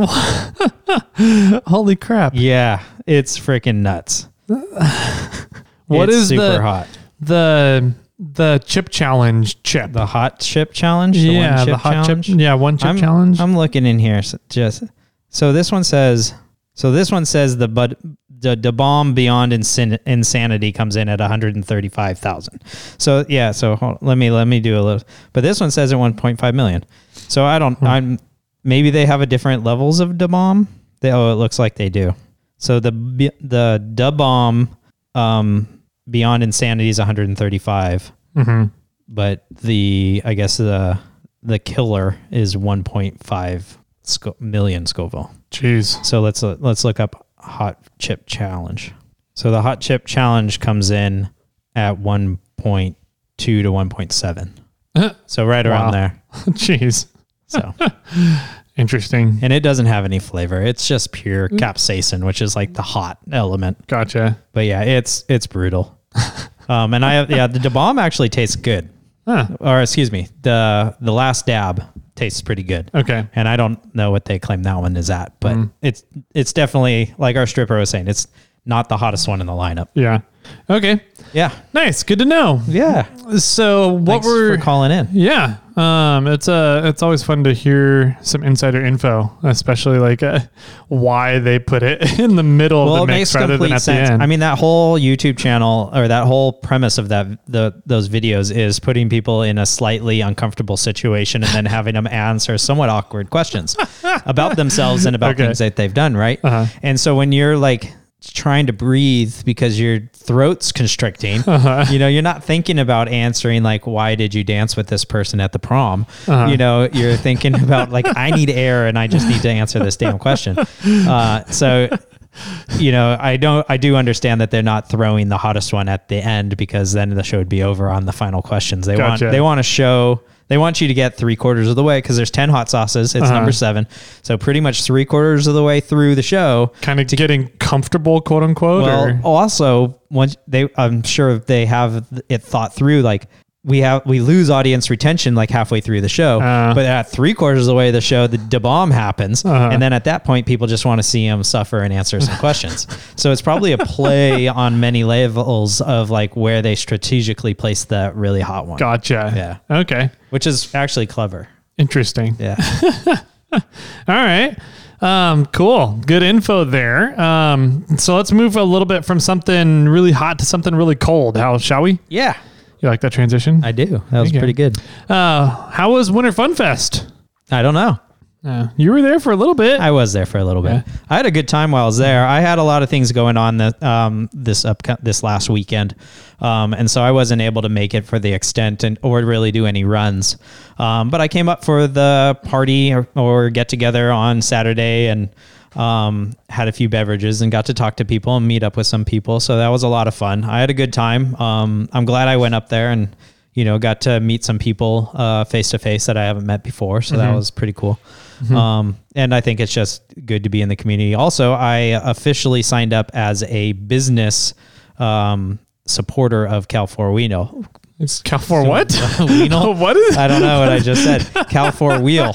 Holy crap. Yeah, it's freaking nuts. What It's is super hot? The chip challenge chip? The hot chip challenge? Yeah, the hot chip. Yeah, one chip challenge. I'm looking in here. So this one says the Da Bomb Beyond Insanity comes in at 135,000. So yeah, let me do a little. But this one says at 1.5 million. So I'm maybe they have a different levels of Da Bomb. It looks like they do. So the Da Bomb Beyond Insanity is 135. Mm-hmm. But I guess the killer is 1.5 million Scoville. Jeez. So let's look up hot chip challenge. So the hot chip challenge comes in at 1.2 to 1.7. So right around Wow. there. Jeez. So Interesting. and it doesn't have any flavor. It's just pure capsaicin, which is like the hot element. Gotcha. But yeah, it's brutal. And the Da Bomb actually tastes good. Huh. Or excuse me, the last dab tastes pretty good. Okay. And I don't know what they claim that one is at, but it's definitely, like our stripper was saying, it's not the hottest one in the lineup. Yeah. Okay. Yeah. Nice. Good to know. Yeah. So what Thanks were for calling in. Yeah. It's always fun to hear some insider info, especially like why they put it in the middle of the mix rather than at the end. I mean, that whole YouTube channel or that whole premise of those videos is putting people in a slightly uncomfortable situation and then having them answer somewhat awkward questions about themselves and about Okay. things that they've done, right? Uh-huh. And so when you're like trying to breathe because your throat's constricting, you're not thinking about answering like, why did you dance with this person at the prom? You're thinking about like, I need air and I just need to answer this damn question. So I do understand that they're not throwing the hottest one at the end, because then the show would be over on the final questions. They want you to get 3/4 of the way, because there's 10 hot sauces. It's number 7. So pretty much 3/4 of the way through the show. Kind of getting comfortable, quote unquote. Well, also I'm sure they have it thought through. Like we lose audience retention like halfway through the show, but at 3/4 of the way of the show, the Da Bomb happens, and then at that point, people just want to see him suffer and answer some questions. So it's probably a play on many levels of like where they strategically place the really hot one. Gotcha. Yeah. Okay. Which is actually clever. Interesting. Yeah. All right. Cool. Good info there. So let's move a little bit from something really hot to something really cold. Shall we? Yeah. You like that transition? I do. That was Okay. pretty good. How was Winter Fun Fest? I don't know. You were there for a little bit. I was there for a little bit. Yeah. I had a good time while I was there. I had a lot of things going on this last weekend, and so I wasn't able to make it for the extent or really do any runs. But I came up for the party or get together on Saturday and had a few beverages and got to talk to people and meet up with some people. So that was a lot of fun. I had a good time. I'm glad I went up there and got to meet some people face to face that I haven't met before. So that was pretty cool. And I think it's just good to be in the community. Also, I officially signed up as a business supporter of Cal4 Wheel. It's Cal for what? Wheel? What is I don't know what I just said. Cal4 Wheel.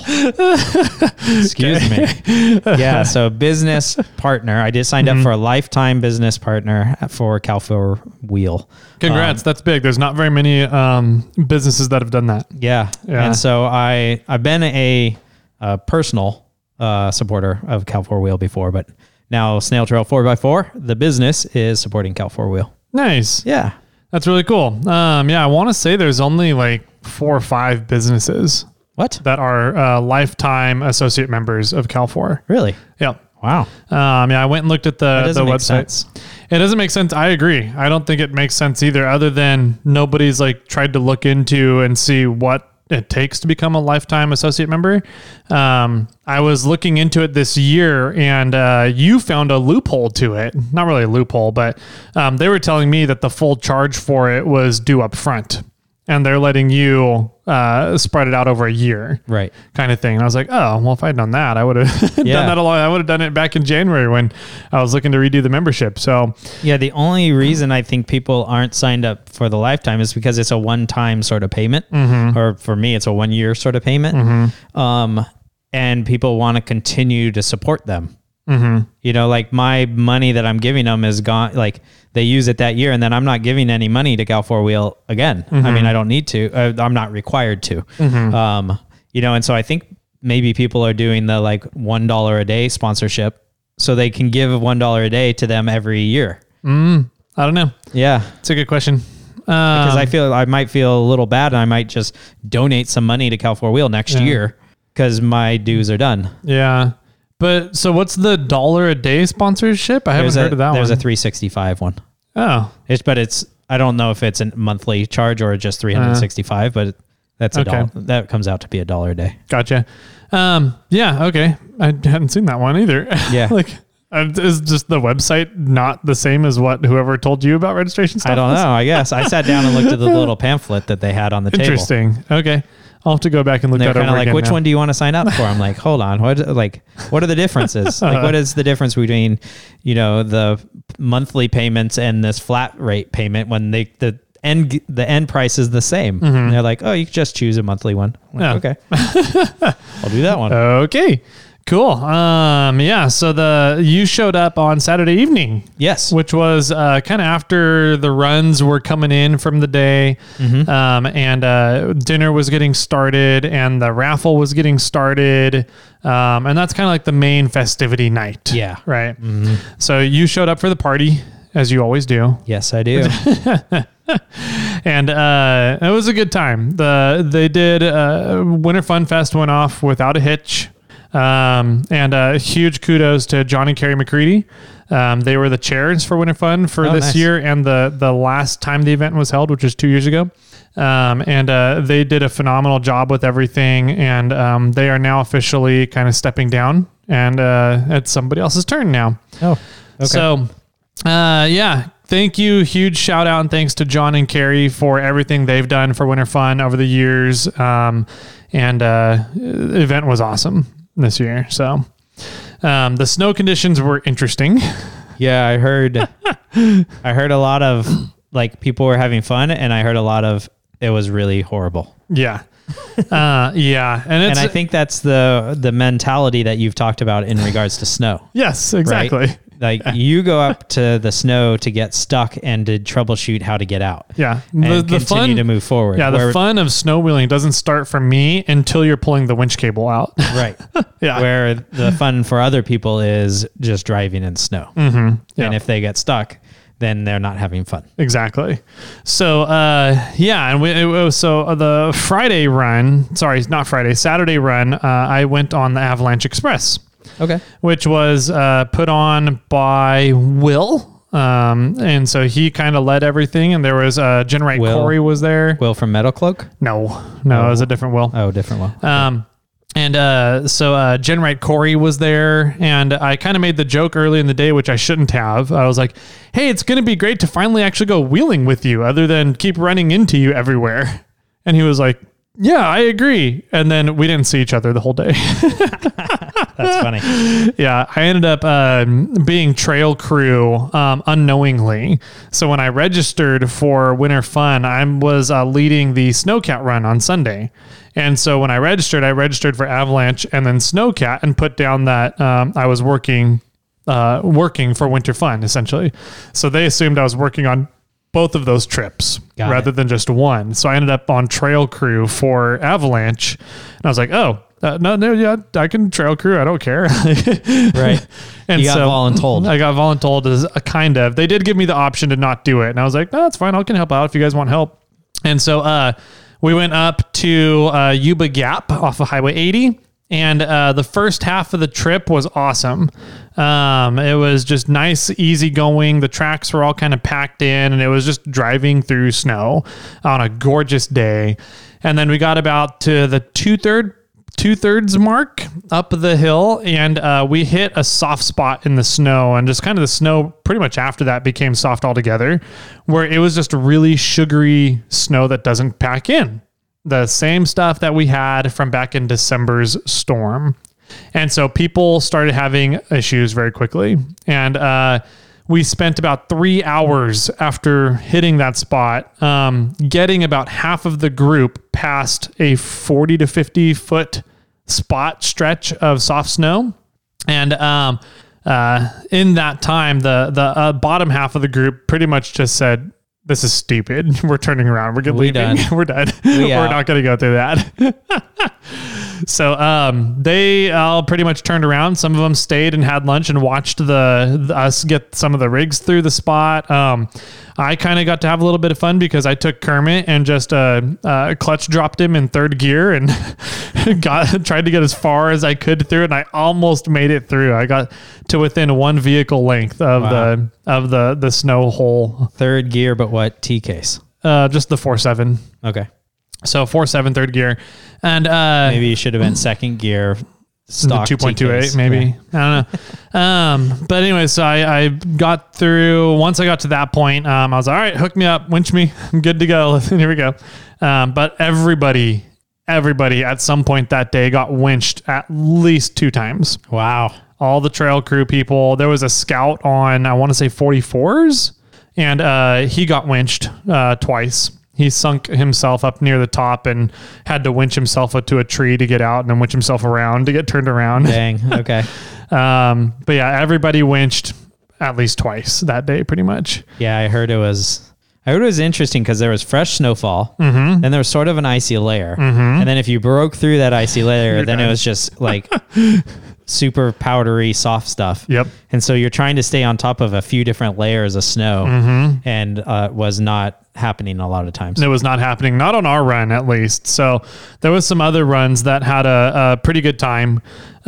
Excuse me. Yeah, so business partner. I did sign up for a lifetime business partner for Cal4 Wheel. Congrats. That's big. There's not very many businesses that have done that. Yeah. Yeah. And so I've been a personal supporter of Cal4 Wheel before, but now Snail Trail 4x4, the business, is supporting Cal4 Wheel. Nice. Yeah. That's really cool. I want to say there's only like 4 or 5 businesses What? that are lifetime associate members of Cal4. Really? Yep. Wow. I went and looked at the doesn't make website. sense. It doesn't make sense. I agree. I don't think it makes sense either, other than nobody's like tried to look into and see what it takes to become a lifetime associate member. I was looking into it this year, and you found a loophole to it. Not really a loophole, but they were telling me that the full charge for it was due up front, and they're letting you spread it out over a year. Right. Kind of thing. And I was like, oh, well, if I'd done that, I would have done that I would have done it back in January when I was looking to redo the membership. So Yeah, the only reason I think people aren't signed up for the lifetime is because it's a one-time sort of payment, or for me, it's a 1-year sort of payment. And people want to continue to support them. Like my money that I'm giving them is gone. Like they use it that year, and then I'm not giving any money to Cal4 Wheel again. I mean, I don't need to. I'm not required to. And so I think maybe people are doing the like $1 a day sponsorship, so they can give $1 a day to them every year. I don't know. Yeah, It's a good question. because I might feel a little bad, and I might just donate some money to Cal4 Wheel next year because my dues are done. Yeah. But so what's the $1 a day sponsorship? I haven't heard of that one. There's a 365 one. Oh, I don't know if it's a monthly charge or just 365, but that's Okay. that comes out to be $1 a day. gotcha. Yeah. Okay. I hadn't seen that one either. Yeah. Is just the website not the same as what whoever told you about registration stuff? I don't know. I guess I sat down and looked at the little pamphlet that they had on the table. Interesting. Okay. I'll have to go back and look They're that over kind of like, again which now. one do you want to sign up for? I'm like, hold on. What are the differences? What is the difference between, the monthly payments and this flat rate payment when the end price is the same? And they're like, oh, you can just choose a monthly one. I'm like, okay. I'll do that one. Okay. Cool. Yeah. So you showed up on Saturday evening. Yes. Which was kind of after the runs were coming in from the day, and dinner was getting started, and the raffle was getting started, and that's kind of like the main festivity night. Yeah. Right. So you showed up for the party, as you always do. Yes, I do. And it was a good time. They did Winter Fun Fest went off without a hitch. And huge kudos to John and Carrie McCready. They were the chairs for Winter Fun for this year and the last time the event was held, which was 2 years ago. And they did a phenomenal job with everything. And they are now officially kind of stepping down, and it's somebody else's turn now. Oh, okay. So, yeah. Thank you. Huge shout out and thanks to John and Carrie for everything they've done for Winter Fun over the years. And the event was awesome this year. So the snow conditions were interesting. Yeah, I heard a lot of people were having fun, and I heard a lot of it was really horrible. Yeah. Yeah. And I think that's the mentality that you've talked about in regards to snow. Yes, exactly. Right? Like you go up to the snow to get stuck and to troubleshoot how to get out. Yeah. And continue to move forward. Yeah. The fun of snow wheeling doesn't start for me until you're pulling the winch cable out. Right. Yeah. Where the fun for other people is just driving in snow. Mm-hmm. Yeah. And if they get stuck, then they're not having fun. Exactly. So, yeah. And the Friday run, sorry, not Friday, Saturday run, I went on the Avalanche Express. Okay. Which was put on by Will. And so he kind of led everything. And there was Generate Corey was there. Will from Metal Cloak? No, it was a different Will. Oh, different Will. And so Generate Corey was there. And I kind of made the joke early in the day, which I shouldn't have. I was like, hey, it's going to be great to finally actually go wheeling with you other than keep running into you everywhere. And he was like, yeah, I agree. And then we didn't see each other the whole day. That's funny. Yeah, I ended up being trail crew unknowingly. So when I registered for Winter Fun, I was leading the Snowcat run on Sunday. And so when I registered for Avalanche and then Snowcat and put down that I was working for Winter Fun, essentially. So they assumed I was working on both of those trips rather than just one. So I ended up on trail crew for Avalanche. And I was like, oh, no, yeah, I can trail crew. I don't care. Right. And you got voluntold. I got voluntold as a kind of. They did give me the option to not do it. And I was like, no, that's fine. I can help out if you guys want help. And so we went up to Yuba Gap off of Highway 80. And the first half of the trip was awesome. It was just nice, easy going. The tracks were all kind of packed in, and it was just driving through snow on a gorgeous day. And then we got about to the two-thirds mark up the hill, and we hit a soft spot in the snow, and just kind of the snow pretty much after that became soft altogether, where it was just really sugary snow that doesn't pack in. The same stuff that we had from back in December's storm. And so people started having issues very quickly. And we spent about 3 hours after hitting that spot, getting about half of the group past a 40 to 50 foot spot stretch of soft snow. And in that time, the bottom half of the group pretty much just said, this is stupid. We're turning around. We're leaving. We're done. We're not going to go through that. So they all pretty much turned around. Some of them stayed and had lunch and watched us get some of the rigs through the spot. I kind of got to have a little bit of fun because I took Kermit and just clutch dropped him in third gear and tried to get as far as I could through it, and I almost made it through. I got to within one vehicle length of the snow hole. Third gear, but what T case? Just the 4.7. Okay. So 4.7 third gear. And Maybe you should have been second gear. Stock the 2.28 TKs. maybe. Yeah. I don't know. But anyway, so I got through. Once I got to that point, I was all right, hook me up, winch me, I'm good to go. Here we go. But everybody at some point that day got winched at least 2 times. Wow. All the trail crew people. There was a scout on, I want to say 44s, and he got winched twice. He sunk himself up near the top and had to winch himself up to a tree to get out and then winch himself around to get turned around. Dang. Okay. But yeah, everybody winched at least twice that day, pretty much. Yeah, I heard it was interesting because there was fresh snowfall, then there was sort of an icy layer, and then if you broke through that icy layer, then it was just like super powdery, soft stuff. Yep. And so you're trying to stay on top of a few different layers of snow, and was not happening a lot of times. It was not happening, not on our run at least. So there was some other runs that had a pretty good time.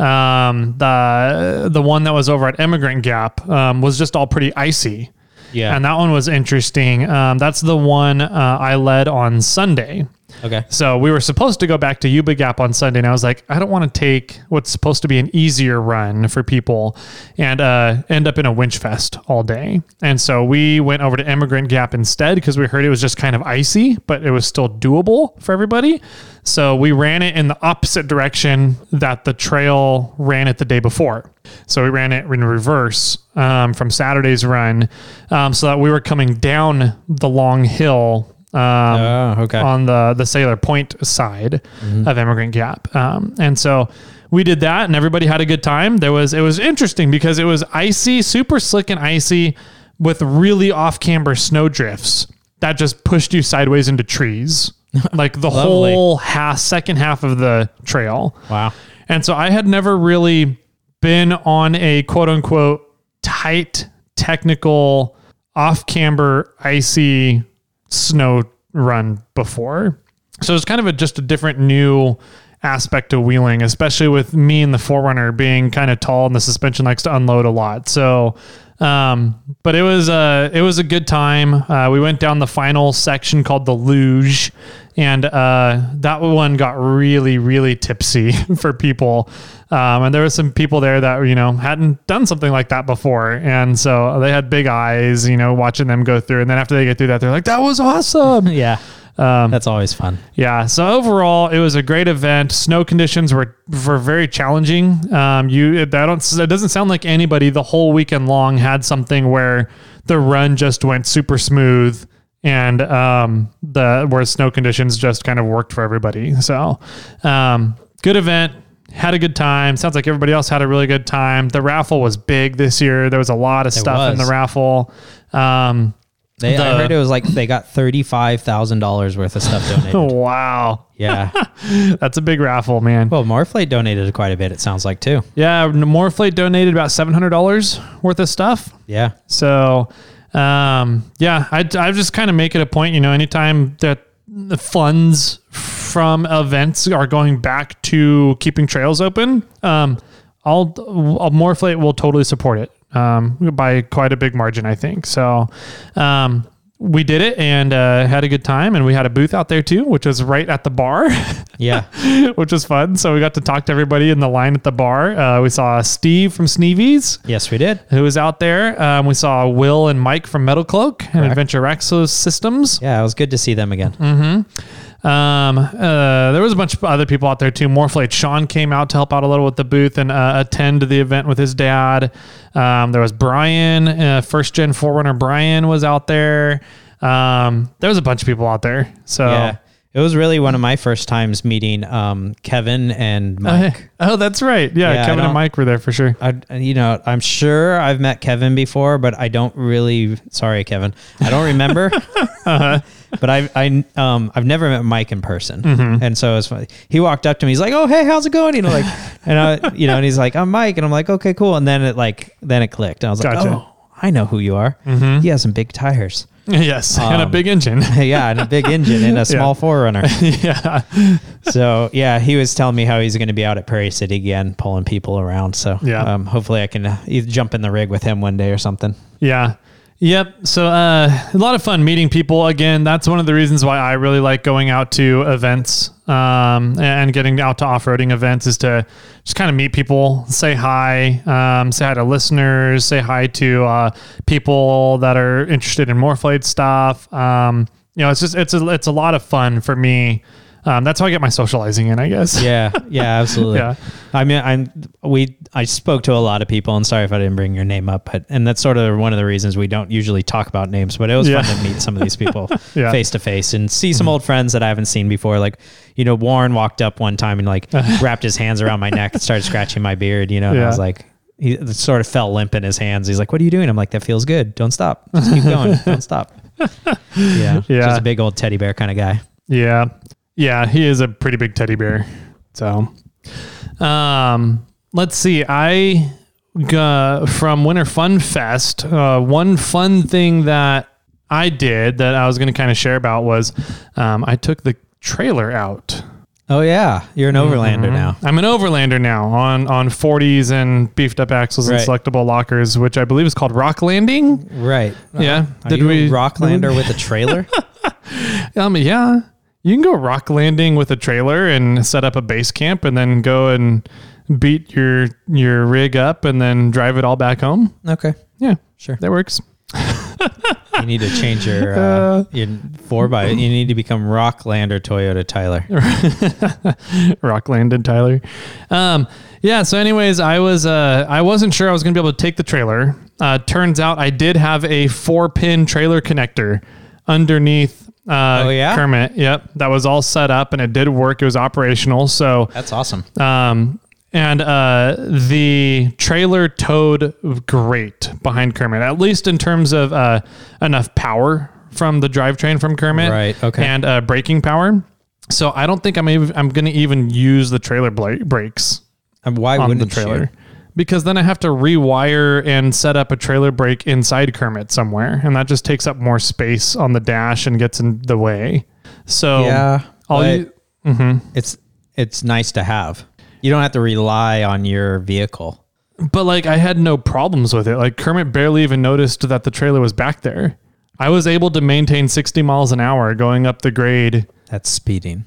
The one that was over at Emigrant Gap was just all pretty icy. Yeah. And that one was interesting. That's the one I led on Sunday. Okay. So we were supposed to go back to Yuba Gap on Sunday, and I was like, I don't want to take what's supposed to be an easier run for people and end up in a winch fest all day. And so we went over to Emigrant Gap instead because we heard it was just kind of icy, but it was still doable for everybody. So we ran it in the opposite direction that the trail ran it the day before. So we ran it in reverse from Saturday's run, so that we were coming down the long hill on the Sailor Point side of Emigrant Gap. And so we did that and everybody had a good time. It was interesting because it was icy, super slick and icy with really off-camber snow drifts that just pushed you sideways into trees, like the whole second half of the trail. Wow. And so I had never really been on a quote unquote tight, technical, off-camber, icy snow run before. So it's kind of just a different new aspect of wheeling, especially with me and the 4Runner being kind of tall and the suspension likes to unload a lot. So, but it was a good time. We went down the final section called the luge, and that one got really, really tipsy for people. And there were some people there that, hadn't done something like that before. And so they had big eyes, watching them go through. And then after they get through that, they're like, that was awesome. Yeah. That's always fun. Yeah. So overall, it was a great event. Snow conditions were very challenging. It doesn't sound like anybody the whole weekend long had something where the run just went super smooth and where snow conditions just kind of worked for everybody. So good event. Had a good time. Sounds like everybody else had a really good time. The raffle was big this year. There was a lot of stuff in the raffle. I heard it was like they got $35,000 worth of stuff donated. Wow. Yeah. That's a big raffle, man. Well, Morflate donated quite a bit, it sounds like, too. Yeah, Morflate donated about $700 worth of stuff. Yeah. So, I just kind of make it a point, anytime that the funds from events are going back to keeping trails open, Morflate will totally support it. By quite a big margin, I think. So, we did it and had a good time, and we had a booth out there too, which was right at the bar. Yeah. Which was fun. So we got to talk to everybody in the line at the bar. We saw Steve from Sneevies. Yes, we did. Who was out there. We saw Will and Mike from Metal Cloak and Adventure Exo Systems. Yeah, it was good to see them again. There was a bunch of other people out there too. Morflate Sean came out to help out a little with the booth and attend the event with his dad. There was Brian, first gen 4Runner Brian was out there. There was a bunch of people out there. So yeah. It was really one of my first times meeting Kevin and Mike. Oh, that's right. Yeah, Kevin and Mike were there for sure. I'm sure I've met Kevin before, but I don't really. Sorry, Kevin. I don't remember. But I've never met Mike in person, and so it's funny. He walked up to me. He's like, "Oh, hey, how's it going?" And he's like, "I'm Mike," and I'm like, "Okay, cool." And then it clicked. And I was like, Gotcha. "Oh, I know who you are. He has some big tires." Yes, and a big engine. Yeah, and a big engine and a small 4Runner. Yeah. So, yeah, he was telling me how he's going to be out at Prairie City again, pulling people around. So, hopefully I can either jump in the rig with him one day or something. Yeah. Yep. So a lot of fun meeting people. Again, that's one of the reasons why I really like going out to events and getting out to off-roading events is to just kind of meet people, say hi to listeners, say hi to people that are interested in Morphlade stuff. It's a lot of fun for me. That's how I get my socializing in, I guess. Yeah, absolutely. Yeah. I mean, I spoke to a lot of people, and sorry if I didn't bring your name up, and that's sort of one of the reasons we don't usually talk about names, but it was fun to meet some of these people face to face and see some old friends that I haven't seen before. Like, Warren walked up one time and like wrapped his hands around my neck and started scratching my beard, and I was like, he sort of felt limp in his hands. He's like, "What are you doing?" I'm like, "That feels good. Don't stop. Just keep going. Don't stop." Just a big old teddy bear kind of guy. Yeah, he is a pretty big teddy bear. So, let's see. I got from Winter Fun Fest. One fun thing that I did that I was going to kind of share about was I took the trailer out. Oh yeah, you're an Overlander now. I'm an Overlander now on 40s and beefed up axles and selectable lockers, which I believe is called Rock Landing. Right. Yeah. Did we Rocklander with a trailer? Yeah. You can go rock landing with a trailer and set up a base camp and then go and beat your rig up and then drive it all back home. Okay. Yeah, sure. That works. You need to change your 4x. You need to become Rocklander Toyota Tyler. Rocklanded Tyler. So anyways, I wasn't sure I was going to be able to take the trailer. Turns out I did have a 4-pin trailer connector underneath Kermit. Yep. That was all set up and it did work. It was operational. So that's awesome. And the trailer towed great behind Kermit, at least in terms of enough power from the drivetrain from Kermit. Right. Okay. And braking power. So I don't think I'm going to even use the trailer brakes. And why on wouldn't the trailer? you? Because then I have to rewire and set up a trailer brake inside Kermit somewhere. And that just takes up more space on the dash and gets in the way. So it's nice to have. You don't have to rely on your vehicle. But like I had no problems with it. Like Kermit barely even noticed that the trailer was back there. I was able to maintain 60 miles an hour going up the grade. That's speeding.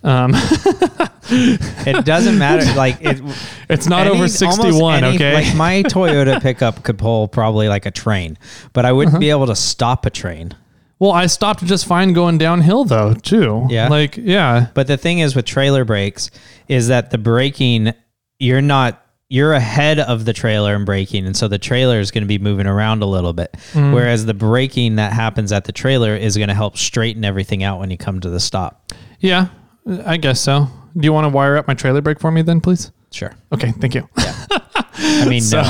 It doesn't matter. Like it's not over 61. Okay. Like my Toyota pickup could pull probably like a train, but I wouldn't be able to stop a train. Well, I stopped just fine going downhill though, too. Yeah. But the thing is with trailer brakes is that the braking, you're ahead of the trailer in braking. And so the trailer is going to be moving around a little bit. Whereas the braking that happens at the trailer is going to help straighten everything out when you come to the stop. Yeah, I guess so. Do you want to wire up my trailer brake for me then, please? Sure. Okay, thank you. Yeah. I mean, no.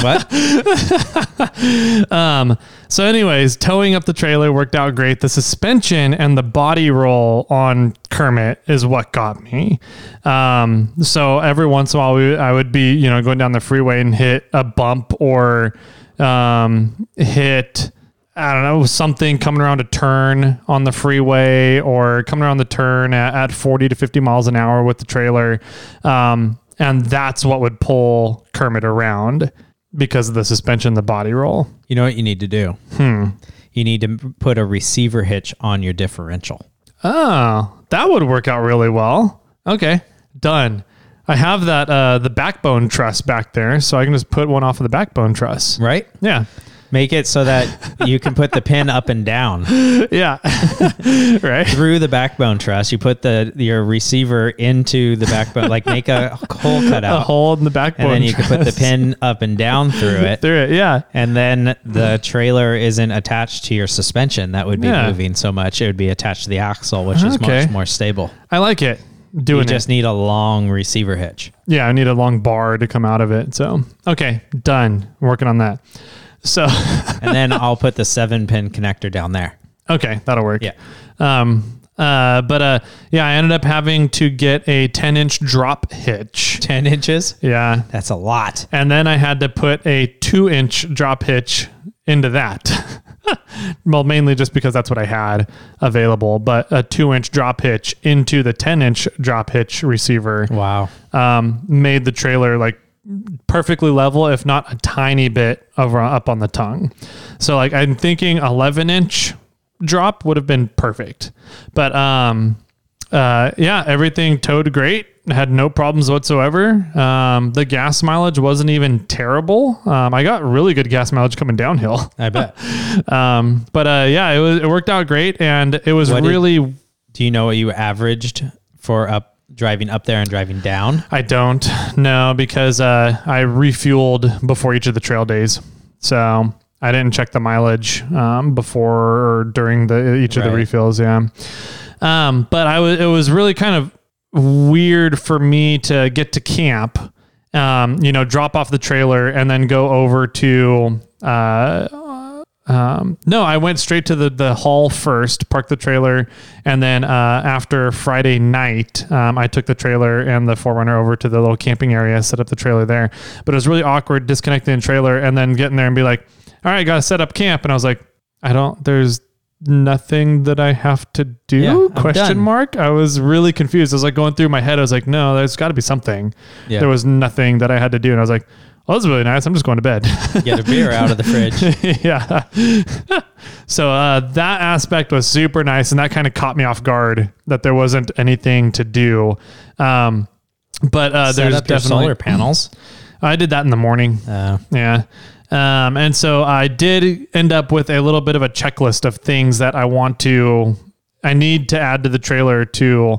What? So anyways, towing up the trailer worked out great. The suspension and the body roll on Kermit is what got me. So every once in a while I would be, going down the freeway and hit a bump or hit, I don't know, something coming around a turn on the freeway or coming around the turn at 40 to 50 miles an hour with the trailer. And that's what would pull Kermit around because of the suspension, the body roll. You know what you need to do? You need to put a receiver hitch on your differential. Oh, that would work out really well. Okay, done. I have that the backbone truss back there, so I can just put one off of the backbone truss. Right? Yeah. Make it so that you can put the pin up and down. Yeah. Right. Through the backbone truss, you put your receiver into the backbone, like make a hole cut out. A hole in the backbone. And then you can put the pin up and down through it. Yeah. And then the trailer isn't attached to your suspension. That would be moving so much. It would be attached to the axle, which is much more stable. I like it. You just need a long receiver hitch. Yeah, I need a long bar to come out of it. So, okay, done. I'm working on that. So, and then I'll put the 7-pin connector down there. Okay, that'll work. Yeah. I ended up having to get a 10-inch drop hitch. 10 inches? Yeah. That's a lot. And then I had to put a 2-inch drop hitch into that. Well, mainly just because that's what I had available, but a 2-inch drop hitch into the 10-inch drop hitch receiver. Wow. Made the trailer like perfectly level, if not a tiny bit over up on the tongue. So like I'm thinking 11-inch drop would have been perfect. But yeah, everything towed great. Had no problems whatsoever. The gas mileage wasn't even terrible. I got really good gas mileage coming downhill. I bet. But yeah, it worked out great, and it was really. Do you know what you averaged for driving up there and driving down? I don't know, because I refueled before each of the trail days, so I didn't check the mileage before or during each of the refills. Yeah, but it was really kind of weird for me to get to camp, drop off the trailer and then go over to, no, I went straight to the hall first, parked the trailer. And then, after Friday night, I took the trailer and the 4Runner over to the little camping area, set up the trailer there, but it was really awkward disconnecting the trailer and then getting there and be like, all right, got to set up camp. And I was like, there's nothing that I have to do? Yeah, question mark. I was really confused. I was like going through my head. I was like, no, there's got to be something. Yeah. There was nothing that I had to do. And I was like, well, that's really nice. I'm just going to bed. Get a beer out of the fridge. Yeah. So that aspect was super nice. And that kind of caught me off guard that there wasn't anything to do. But there's definitely solar panels. I did that in the morning. Yeah. And so I did end up with a little bit of a checklist of things that I need to add to the trailer to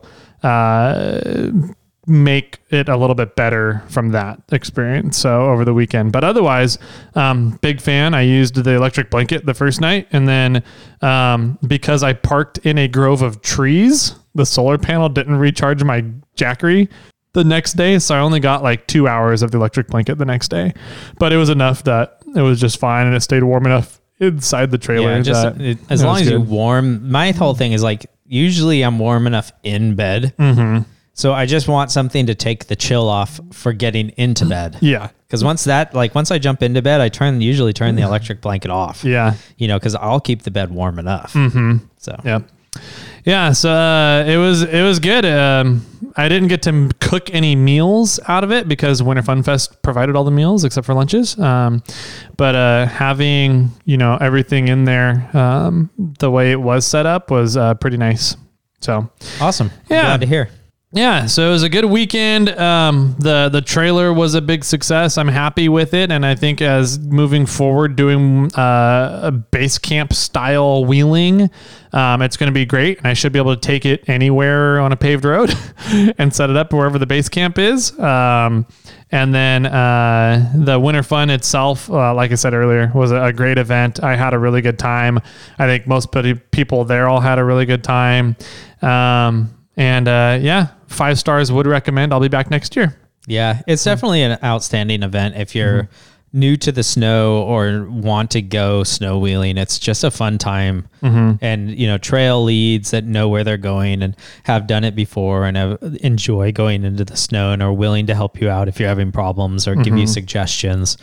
make it a little bit better from that experience. So over the weekend, but otherwise, big fan. I used the electric blanket the first night. And then, because I parked in a grove of trees, the solar panel didn't recharge my Jackery the next day. So I only got like 2 hours of the electric blanket the next day, but it was enough that it was just fine. And it stayed warm enough inside the trailer. Yeah, as long as you warm, my whole thing is like, usually I'm warm enough in bed. Mm-hmm. So I just want something to take the chill off for getting into bed. Yeah. Cause once I jump into bed, I usually turn the electric blanket off. Yeah. Cause I'll keep the bed warm enough. Mm-hmm. So, yeah. So, it was good. I didn't get to cook any meals out of it because Winter Fun Fest provided all the meals except for lunches. But having, everything in there, the way it was set up was, pretty nice. So awesome. Yeah. Glad to hear. Yeah, so it was a good weekend. The trailer was a big success. I'm happy with it, and I think as moving forward, doing a base camp style wheeling, it's going to be great, and I should be able to take it anywhere on a paved road and set it up wherever the base camp is. And then the Winter Fun itself, like I said earlier, was a great event. I had a really good time. I think most people there all had a really good time. And 5 stars, would recommend. I'll be back next year. Yeah, it's definitely an outstanding event. If you're new to the snow or want to go snow wheeling, it's just a fun time. Mm-hmm. And, trail leads that know where they're going and have done it before and enjoy going into the snow and are willing to help you out if you're having problems or give you suggestions.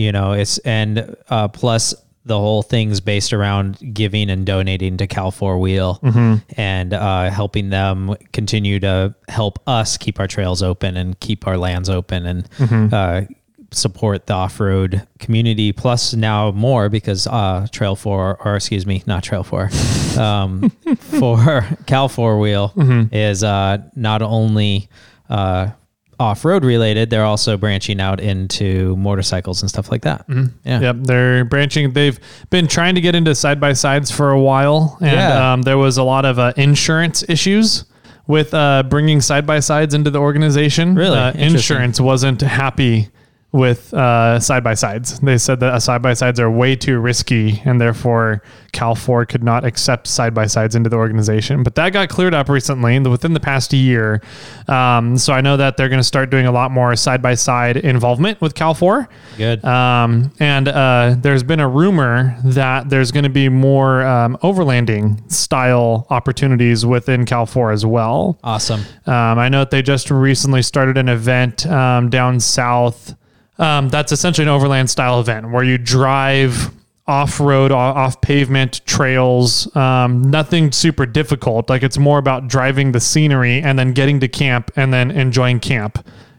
Plus the whole thing's based around giving and donating to Cal 4 Wheel and helping them continue to help us keep our trails open and keep our lands open and support the off-road community. Plus now more because Trail 4, or excuse me, not Trail 4, for Cal 4 Wheel is not only off-road related, they're also branching out into motorcycles and stuff like that. Yeah. Yep. They're branching. They've been trying to get into side-by-sides for a while. And there was a lot of insurance issues with bringing side-by-sides into the organization. Really? Insurance wasn't happy with side-by-sides. They said that side-by-sides are way too risky and therefore Cal 4 could not accept side-by-sides into the organization. But that got cleared up recently within the past year. So I know that they're going to start doing a lot more side-by-side involvement with Cal 4. Good. And there's been a rumor that there's going to be more overlanding style opportunities within Cal 4 as well. Awesome. I know that they just recently started an event down south. That's essentially an overland style event where you drive off-road, off-pavement trails, nothing super difficult. Like it's more about driving the scenery and then getting to camp and then enjoying camp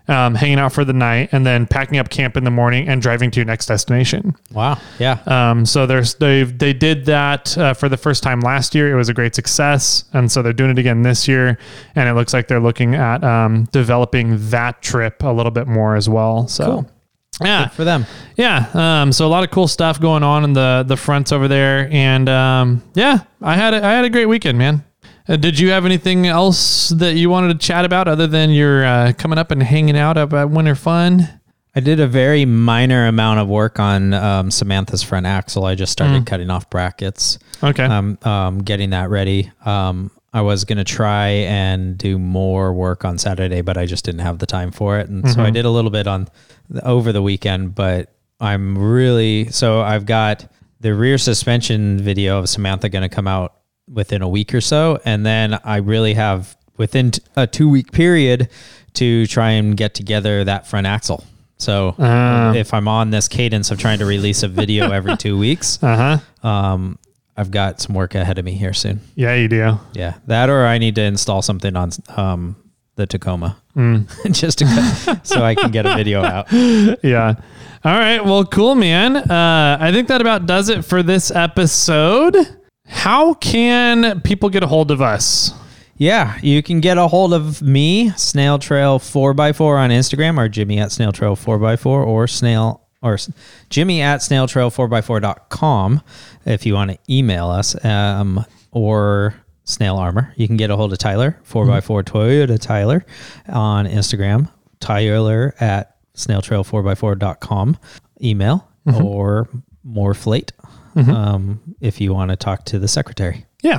hanging out for the night, and then packing up camp in the morning and driving to your next destination. Wow. Yeah. So they did that for the first time last year. It was a great success, and so they're doing it again this year. And it looks like they're looking at developing that trip a little bit more as well. So. Cool. Yeah, Good for them. Yeah. So a lot of cool stuff going on in the fronts over there, and I had a great weekend, man. Did you have anything else that you wanted to chat about other than your coming up and hanging out at Winter Fun? I did a very minor amount of work on Samantha's front axle. I just started cutting off brackets. Okay. Getting that ready. I was going to try and do more work on Saturday, but I just didn't have the time for it. And so I did a little bit over the weekend, but I've got the rear suspension video of Samantha going to come out within a week or so. And then I really have within a 2-week period to try and get together that front axle. So if I'm on this cadence of trying to release a video every 2 weeks, I've got some work ahead of me here soon. Yeah, you do. Yeah, that or I need to install something on the Tacoma just so I can get a video out. Yeah. All right. Well, cool, man. I think that about does it for this episode. How can people get a hold of us? Yeah, you can get a hold of me, Snail Trail 4x4 on Instagram, or Jimmy at Snail Trail 4x4, or Jimmy at snailtrail4x4.com if you want to email us, or Snail Armor. You can get a hold of Tyler, 4x4 Toyota Tyler on Instagram, Tyler at snailtrail4x4.com, email, or Moreflate if you want to talk to the secretary. Yeah.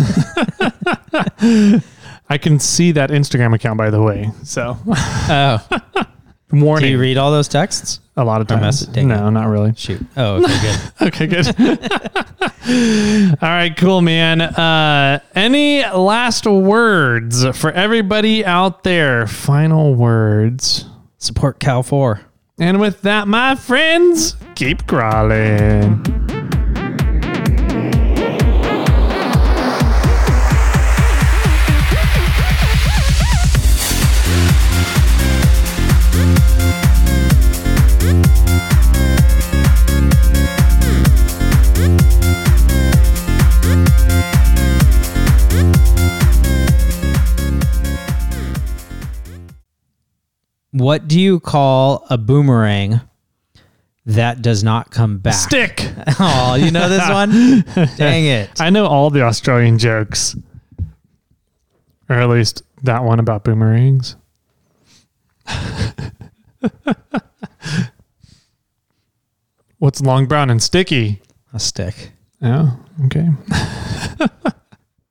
I can see that Instagram account, by the way. So, warning. Do you read all those texts? A lot of times. No, not really. Shoot. Oh, okay, good. Okay, good. All right, cool, man. Any last words for everybody out there? Final words. Support Cal 4. And with that, my friends, keep crawling. What do you call a boomerang that does not come back? Stick. Oh, you know this one? Dang it. I know all the Australian jokes. Or at least that one about boomerangs. What's long, brown, and sticky? A stick. Oh, okay.